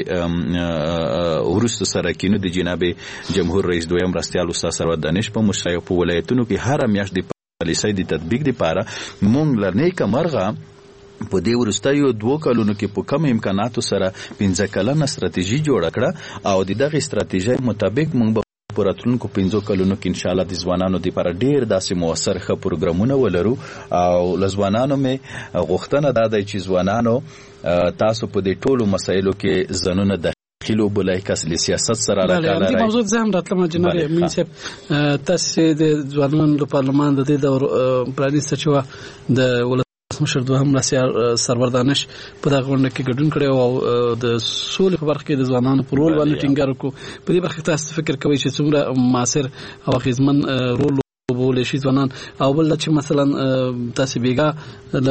Speaker 5: میاشتې وروسته سره کینو د جناب جمهور رئیس دویم مرستیال استاد سرور دانش په مشرۍ په ولایتونو کې هر میاشت د پالیسي د تطبیق لپاره مونږ لنیکه مرغه په دې ورستایو دوه کلونو کې په کم امکاناتو سره پنځه کلنه ستراتیژي جوړه کړه او د دغه ستراتیژي مطابق مونږ په راتلونکو پنځو کلونو کې ان شاء الله د ځوانانو لپاره ډېر داسې موثر ښه پروګرامونه ولرو او لزوانانو مې غوښتنه ده چې ځوانانو تاسو په دې ټولو مسایلو کې ځانونه داخلو بلای کس له سیاست سره علاقه لري د
Speaker 3: موضوع ځم راتلم جناب امین صاحب تاسو د ځوانانو د پارلمان د دې دور پرانیسته چې د مشر دوهم رئیس سرور دانش په دغه غونډه کې ګډون کړی او د سولې په برخه کې د ځوانانو په رول باندې ټینګار وکړو په دې برخه کې تاسو فکر کوئ چې څومره موثر او اغیزمن رول وبولې شي ځوانان او بل چې مثلا تاسو بیګا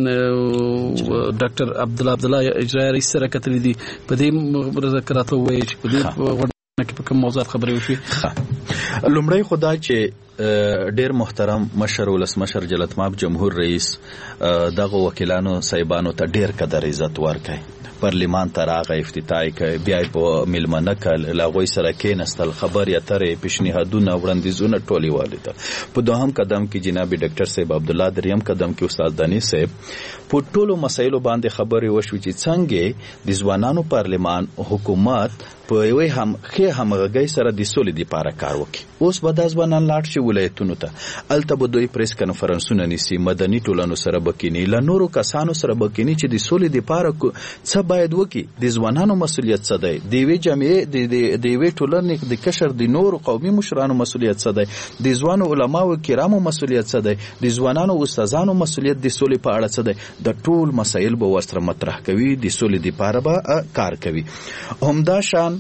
Speaker 3: د ډاکټر عبد الله عبد الله اجرایي رئیس سره کتلې دي په دې مذاکراتو وایي چې په دې غونډه کې په کوم موضوعات خبرې وشي
Speaker 5: لومړی خدای چې ډیر محترم مشر ولسمشر جلالتمآب جمهور رئیس دغه وکیلانو صاحبانو ته ډیر قدر عزت ورکړي پارلیمان ته راغی افتتاحي کوي بیا په میلمنه کل لاغوي سره کېنستل خبر یا ترې پیشنهادونه وړاندیزونه ټولي والده په دوهم قدم کې جناب ډاکټر صاحب عبد الله دریم قدم کې استاد دانی صاحب په ټولو مسایلو باندې خبرې وشوي چې څنګه د ځوانانو پارلیمان حکومت په یوې هم خې همغږۍ سره د سولې لپاره کار وکړي اوس به د ځوانان لاړ شي ولایتونو ته الته به دوی پریس کانفرنسونه نیسي مدني ټولنو سره بکینی له نورو کسانو سره بکینی چې د سولې لپاره څه باید وکړي د ځوانانو مسولیت څه دی د یوې جامعې د یوې ټولنې د کشر د نورو قومي مشرانو مسولیت څه دی د ځوانو علماو کرامو مسولیت څه دی د ځوانانو استادانو مسولیت د سولې په اړه څه دی د ټول مسایل به ورسره مطرح کوي د سولې لپاره به کار کوي همدا شان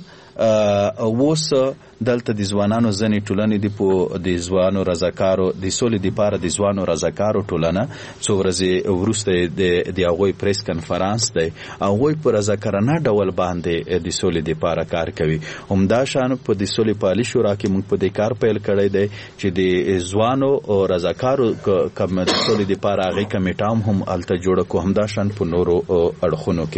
Speaker 5: اوس دلته د ځوانانو ځنې ټولنې دی په د ځوانو رضاکارو د سولې لپاره د ځوانو رضاکارو ټولنه څو ورځې وروسته د د هغوی پریس کنفرانس دی هغوی په رضاکارانه ډول باندې د سولې لپاره کار کوي همدا شان په د سولې پالي شورا کې موږ په دې کار پیل کړی دی چې د ځوانو او رضاکارو کوم د سولې لپاره هغې کمیټه هم هلته جوړه کړو همدا شان په نورو اړخونو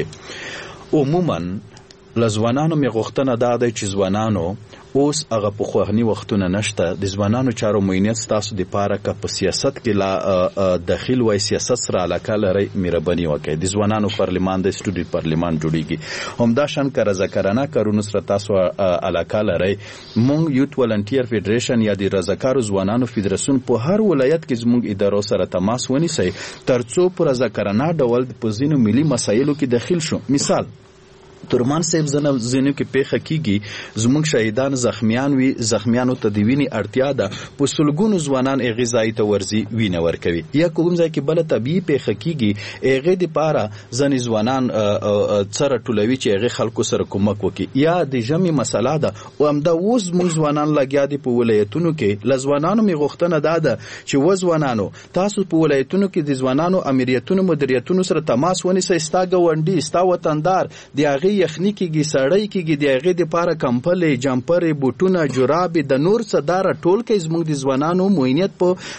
Speaker 5: کې عموما لزوانانو می غوښتنه دا ده چې ځوانانو اوس هغه په خوغنی وختونه نشته د ځوانانو چارو مینیت تاسو د پاره کا په سیاست کې لا داخل وای سیاست سره علاقه لري مهرباني وکړئ د ځوانانو پارلمان د سټوډنټ پارلمان جوړیږي همدا شان کار رضاکارانه کارونو سره تاسو علاقه لري مونږ یوت ولنټیر فدریشن یا د رضاکارو ځوانانو فدراسیون په هر ولایت کې زموږ ادارو سره تماس ونیسي ترڅو په رضاکارانه ډول په ځینو ملي مسایلو کې داخل شو مثال ترمان صاحب زنه زینو کې پیخه کیږي زموږ شهیدان زخمیان وي زخمیانو ته دی ویني اړتیا ده په سلګونو ځوانان غذایی ته ورزي وینه ورکوي یا کوم ځای کې بل طبيعي پیخه کیږي هغه د پاره ځنې ځوانان سره ټولوي چې هغه خلکو سره کومک وکړي یا د جمعي مسله ده او همدا اوس موږ ځوانان لګیا دي په ولایتونو کې لزوانانو می غوښتنه ده چې و ځوانانو تاسو په ولایتونو کې د ځوانانو امریتونو مدیریتونو سره تماس ونیسئ ستا ګوندی ستا وطندار دی هغه یخنی کېږي سړی کېږي د هغې دپاره کمپلې جمپرې بوټونه جرابې د نور څه ټول کوي زموږ د ځوانانو معینیت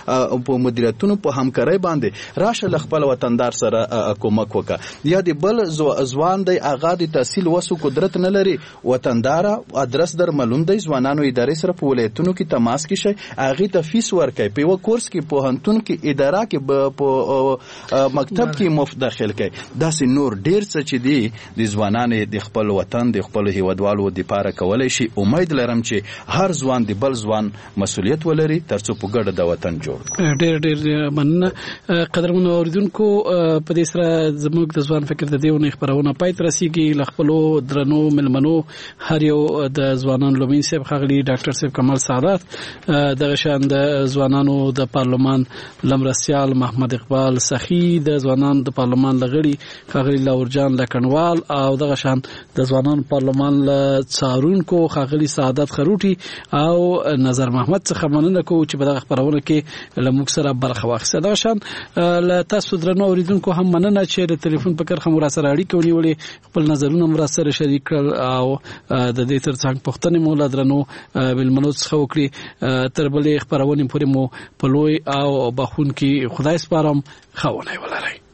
Speaker 5: په مدیریتونو په همکارۍ باندې راشه له خپل وطندار سره کومک وکړه یا د بل ځوان دی هغه د تحصیل وسو قدرت نه لري وطنداره ادرس در معلوم دی ځوانانو ادارې سره په ولایتونو کې تماس کې شي هغې ته فیس ورکوي په یوه کورس کې پوهنتون کې اداره کې په مکتب کې مفت داخل کوي داسې نور ډېر څه چې دي د ځوانانو د خپل وطن د خپل هیوادوالو د پاره کولای شي امید لرم چې هر ځوان د بل ځوان مسولیت ولري ترڅو په ګډه د وطن جوړ
Speaker 3: ډېر ډېر مننه قدرمنو اوریدونکو په دې سره زموږ د ځوان فکر د دیونه خبرونه پای ته رسیږي ل خپل درنو ملمنو هر یو د ځوانانو لومین صاحب خغلی ډاکټر صاحب کمال سعادت دغه شان د ځوانانو د پارلمان لمرسیال محمد اقبال سخی د ځوانانو د پارلمان لغړي خغلی لاورجان لکنوال او دغه شان د ځوانان پارلمان له څارونکو ښاغلي سعادت خروټي او نظر محمد څخه مننه کوو چې په دغه خبرونه کې له موږ سره برخه واخیسته. دا شان له تاسو درنو اوریدونکو هم مننه چې د ټلیفون په کرښه مو راسره اړیکه ونیولې، خپل نظرونه مو راسره شریک کړل او د دې ترڅنګ پوښتنې مو له درنو مېلمنو څخه وکړې. تر بلې خپرونې پورې مو په لوی او بخښونکي خدای سپارم. ښه ونې ولرئ.